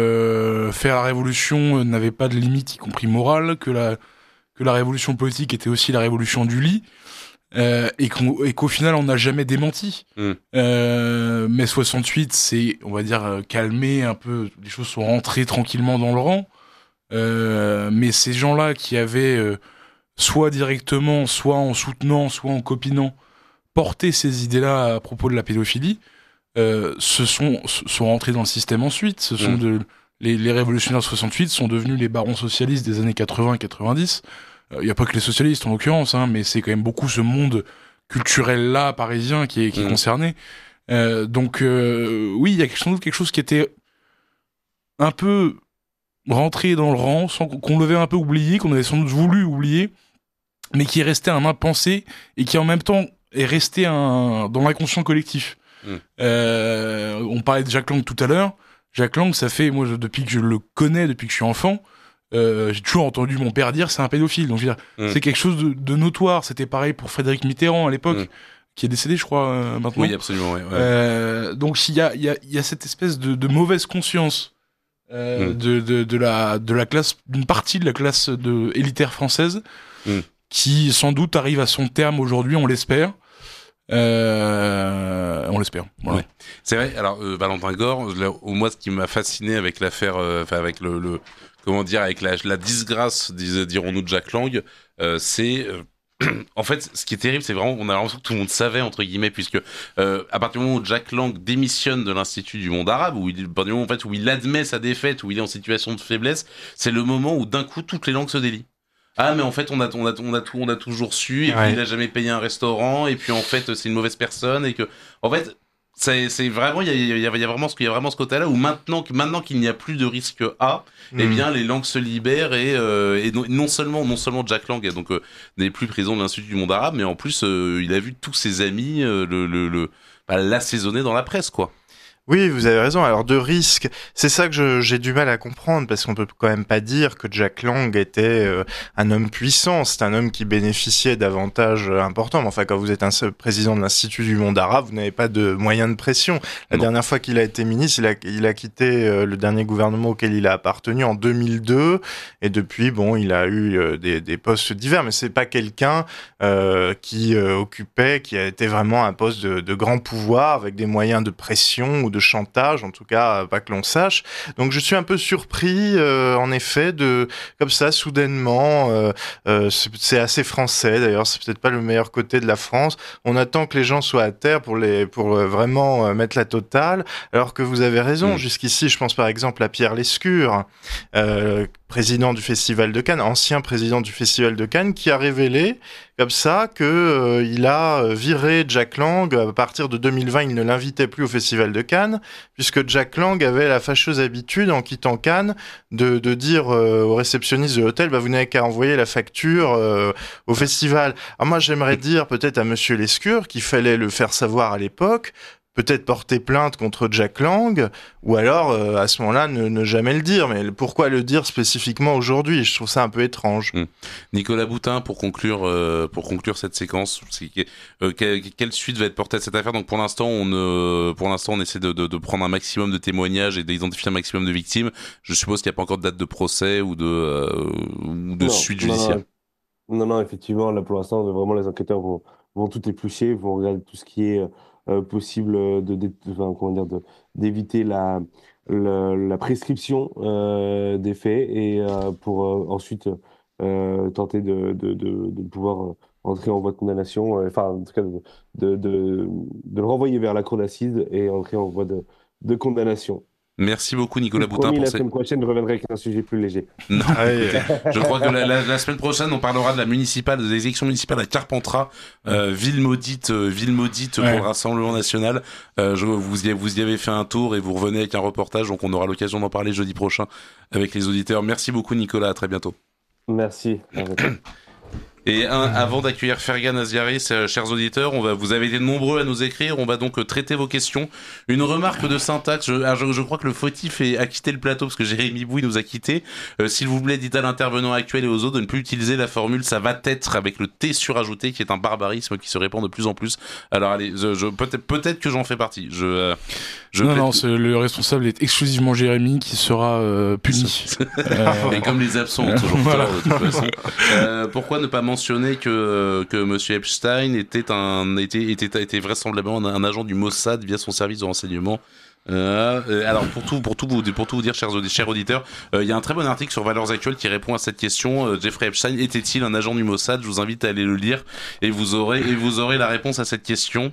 euh, faire la révolution n'avait pas de limite, y compris morale, que la, que la révolution politique était aussi la révolution du lit, euh, et, qu'on, et qu'au final, on n'a jamais démenti. Mm. Euh, mai soixante-huit, c'est, on va dire, euh, calmé un peu, les choses sont rentrées tranquillement dans le rang, euh, mais ces gens-là qui avaient, euh, soit directement, soit en soutenant, soit en copinant, porté ces idées-là à propos de la pédophilie, euh, se sont, se sont rentrés dans le système ensuite, ce sont Mm. de les, les révolutionnaires de soixante-huit sont devenus les barons socialistes des années quatre-vingts et quatre-vingt-dix. Il euh, y a pas que les socialistes en l'occurrence, hein, mais c'est quand même beaucoup ce monde culturel là parisien qui est, qui est mmh. concerné. Euh, donc euh, oui, il y a sans doute quelque chose qui était un peu rentré dans le rang, sans qu'on l'avait un peu oublié, qu'on avait sans doute voulu oublier, mais qui est resté un impensé et qui en même temps est resté un, dans l'inconscient collectif. Mmh. Euh, on parlait de Jack Lang tout à l'heure. Jack Lang, ça fait, moi, depuis que je le connais, depuis que je suis enfant, euh, j'ai toujours entendu mon père dire c'est un pédophile. Donc, je veux dire, mmh. c'est quelque chose de, de notoire. C'était pareil pour Frédéric Mitterrand à l'époque, mmh. qui est décédé, je crois, euh, maintenant. Oui, absolument, ouais. ouais. Euh, donc, il y a, il y a, il y a cette espèce de, de mauvaise conscience euh, mmh. de, de, de la, de la classe, d'une partie de la classe de, élitaire française, mmh. qui, sans doute, arrive à son terme aujourd'hui, on l'espère. Euh, on l'espère. Voilà. Ouais. C'est vrai. Alors euh, Valentin Gore, là, moi, ce qui m'a fasciné avec l'affaire, euh, enfin avec le, le, comment dire, avec la, la disgrâce, dirons-nous, de Jack Lang, euh, c'est euh, en fait, ce qui est terrible, c'est vraiment, on a l'impression que tout le monde savait entre guillemets, puisque euh, à partir du moment où Jack Lang démissionne de l'Institut du monde arabe, où il, à partir du moment en fait où il admet sa défaite, où il est en situation de faiblesse, c'est le moment où d'un coup toutes les langues se délient. Ah mais en fait on a on a on a tout on a toujours su et ouais. puis il a jamais payé un restaurant et puis en fait c'est une mauvaise personne et que en fait c'est c'est vraiment il y a il y a, il y a vraiment ce qu'il y a vraiment ce côté là où maintenant maintenant qu'il n'y a plus de risque A, mmh. eh bien les langues se libèrent et euh, et non, non seulement non seulement Jack Lang donc euh, n'est plus président de l'Institut du monde arabe mais en plus euh, il a vu tous ses amis euh, le le, le bah, l'assaisonner dans la presse quoi. Oui, vous avez raison. Alors, de risque, c'est ça que je, j'ai du mal à comprendre, parce qu'on peut quand même pas dire que Jack Lang était euh, un homme puissant. C'est un homme qui bénéficiait d'avantages importants. Mais enfin, quand vous êtes un président de l'Institut du monde arabe, vous n'avez pas de moyens de pression. La non. dernière fois qu'il a été ministre, il a, il a quitté euh, le dernier gouvernement auquel il a appartenu en deux mille deux. Et depuis, bon, il a eu euh, des, des postes divers, mais c'est pas quelqu'un euh, qui euh, occupait, qui a été vraiment un poste de, de grand pouvoir avec des moyens de pression ou de chantage, en tout cas pas que l'on sache. Donc je suis un peu surpris euh, en effet de comme ça soudainement euh, euh, c'est, c'est assez français d'ailleurs, c'est peut-être pas le meilleur côté de la France. On attend que les gens soient à terre pour les pour euh, vraiment euh, mettre la totale, alors que vous avez raison. Mmh. Jusqu'ici, je pense par exemple à Pierre Lescure, euh, président du Festival de Cannes, ancien président du Festival de Cannes, qui a révélé comme ça que euh, il a viré Jack Lang. À partir de deux mille vingt, il ne l'invitait plus au Festival de Cannes, puisque Jack Lang avait la fâcheuse habitude, en quittant Cannes, de, de dire euh, au réceptionniste de l'hôtel, bah, vous n'avez qu'à envoyer la facture euh, au festival. Alors moi, j'aimerais dire peut-être à Monsieur Lescure qu'il fallait le faire savoir à l'époque, peut-être porter plainte contre Jack Lang, ou alors, euh, à ce moment-là, ne, ne jamais le dire. Mais pourquoi le dire spécifiquement aujourd'hui ? Je trouve ça un peu étrange. Mmh. Nicolas Boutin, pour conclure, euh, pour conclure cette séquence, c'est, euh, quelle, quelle suite va être portée à cette affaire ? Donc, pour l'instant, on, euh, pour l'instant, on essaie de, de, de prendre un maximum de témoignages et d'identifier un maximum de victimes. Je suppose qu'il n'y a pas encore de date de procès ou de, euh, ou de non, suite judiciaire. Non, non, non, effectivement, là, pour l'instant, vraiment, les enquêteurs vont, vont tout éplucher, vont regarder tout ce qui est Euh, possible de, de, enfin, comment dire, de, d'éviter la, la, la prescription euh, des faits et euh, pour euh, ensuite euh, tenter de, de, de, de pouvoir entrer en voie de condamnation, euh, enfin en tout cas de, de, de, de le renvoyer vers la cour d'assises et entrer en voie de, de condamnation. Merci beaucoup Nicolas Boutin. Promis, pour la ces... semaine prochaine, je reviendrai avec un sujet plus léger. Non, écoutez, je crois que la, la, la semaine prochaine, on parlera de la municipale, des élections municipales à Carpentras, euh, ville maudite, euh, ville maudite ouais. pour le Rassemblement National. Euh, je, vous, y, vous y avez fait un tour et vous revenez avec un reportage, donc on aura l'occasion d'en parler jeudi prochain avec les auditeurs. Merci beaucoup Nicolas, à très bientôt. Merci. Et un, avant d'accueillir Fergan Aziaris, euh, chers auditeurs, on va, vous avez été nombreux à nous écrire, on va donc euh, traiter vos questions. Une remarque de syntaxe, je, ah, je, je crois que le fautif est, a quitté le plateau parce que Jérémy Bouy nous a quittés. Euh, s'il vous plaît, dites à l'intervenant actuel et aux autres de ne plus utiliser la formule « ça va être » avec le T surajouté qui est un barbarisme qui se répand de plus en plus. Alors allez, je, je, peut-être, peut-être que j'en fais partie. Je, euh, je non, non, c'est, le responsable est exclusivement Jérémy qui sera euh, puni. euh... Et comme les absents ont toujours voilà. tort de toute façon. Euh, pourquoi ne pas mentionner que que Monsieur Epstein était un était était était vraisemblablement un, un agent du Mossad via son service de renseignement. Euh, alors pour tout pour tout vous pour tout vous dire chers chers auditeurs, il euh, y a un très bon article sur Valeurs Actuelles qui répond à cette question. Euh, Jeffrey Epstein était-il un agent du Mossad ? Je vous invite à aller le lire et vous aurez et vous aurez la réponse à cette question.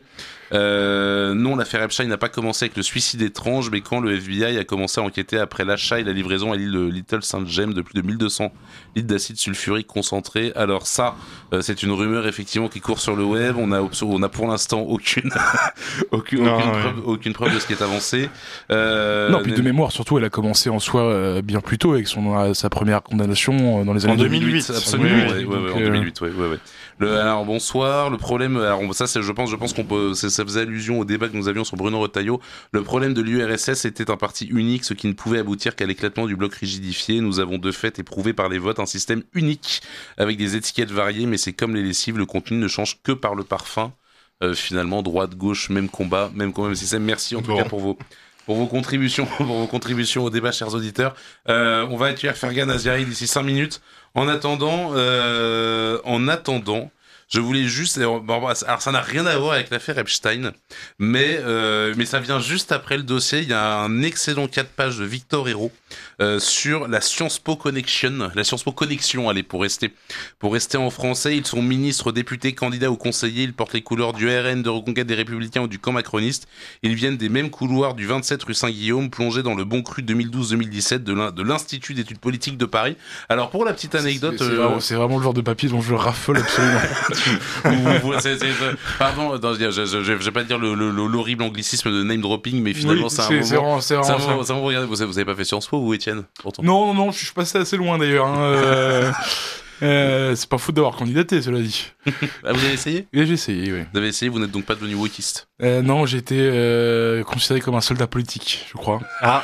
Euh, non, l'affaire Epstein n'a pas commencé avec le suicide étrange, mais quand le F B I a commencé à enquêter après l'achat et la livraison à l'île de Little Saint James de plus de mille deux cents litres d'acide sulfurique concentré. Alors ça, euh, c'est une rumeur effectivement qui court sur le web. On a, on a pour l'instant aucune, aucune, Non, aucune, ouais. preuve, aucune preuve de ce qui est avancé. Euh, Non, puis de mémoire, surtout, elle a commencé en soi euh, bien plus tôt avec son, euh, sa première condamnation euh, dans les années En deux mille huit, deux absolument. mille huit, Ouais, ouais, donc, ouais, en euh, deux mille huit, ouais, ouais, ouais. Le, alors bonsoir. Le problème, alors ça, c'est, je pense, je pense qu'on peut, c'est, ça faisait allusion au débat que nous avions sur Bruno Retailleau. Le problème de l'U R S S était un parti unique, ce qui ne pouvait aboutir qu'à l'éclatement du bloc rigidifié. Nous avons de fait éprouvé par les votes un système unique avec des étiquettes variées, mais c'est comme les lessives, le contenu ne change que par le parfum. Euh, finalement, droite, gauche, même combat, même combat, même système. Merci en tout Bon. cas pour vos. Pour vos contributions, pour vos contributions au débat, chers auditeurs. Euh, on va accueillir Fergan Aziari d'ici cinq minutes. En attendant, euh, en attendant, je voulais juste, alors ça n'a rien à voir avec l'affaire Epstein, mais euh, mais ça vient juste après le dossier. Il y a un excellent quatre pages de Victor Hérault euh, sur la Sciences Po Connection, la Sciences Po Connexion. Allez, pour rester pour rester en français, ils sont ministres, députés, candidats ou conseillers. Ils portent les couleurs du R N, de Reconquête des Républicains ou du camp macroniste. Ils viennent des mêmes couloirs du vingt-sept rue Saint-Guillaume, plongés dans le bon cru deux mille douze deux mille dix-sept de, l'in- de l'Institut d'études politiques de Paris. Alors pour la petite anecdote, C'est, c'est, euh, vraiment, c'est vraiment le genre de papier dont je raffole absolument. Vous- vous- c'est- c'est- c'est- pardon, attends, je, je, je, je vais pas dire le, le, le- l'horrible anglicisme de name dropping, mais finalement Oui, c'est un c'est- moment. c'est vraiment- c'est vraiment un ça. moment- c'est un moment- regardez, vous, avez- vous avez pas fait Sciences Po, vous, Étienne, pourtant. Non, non, non, je suis passé assez loin d'ailleurs. Hein, euh, euh, c'est pas faute d'avoir candidaté, cela dit. Ah, vous avez essayé? Oui, j'ai essayé, oui. Vous avez essayé, vous n'êtes donc pas devenu wokiste. Euh, non, j'ai été euh, considéré comme un soldat politique, je crois. Ah.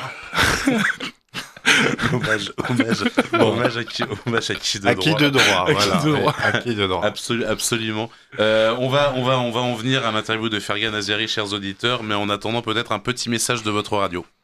hommage, hommage, hommage à qui, hommage à qui de À qui droit. de droit, À qui voilà. de droit. À qui de droit. Absolu- absolument. Euh, on va, on va, on va en venir à l'interview de Fergan Aziari, chers auditeurs, mais en attendant peut-être un petit message de votre radio.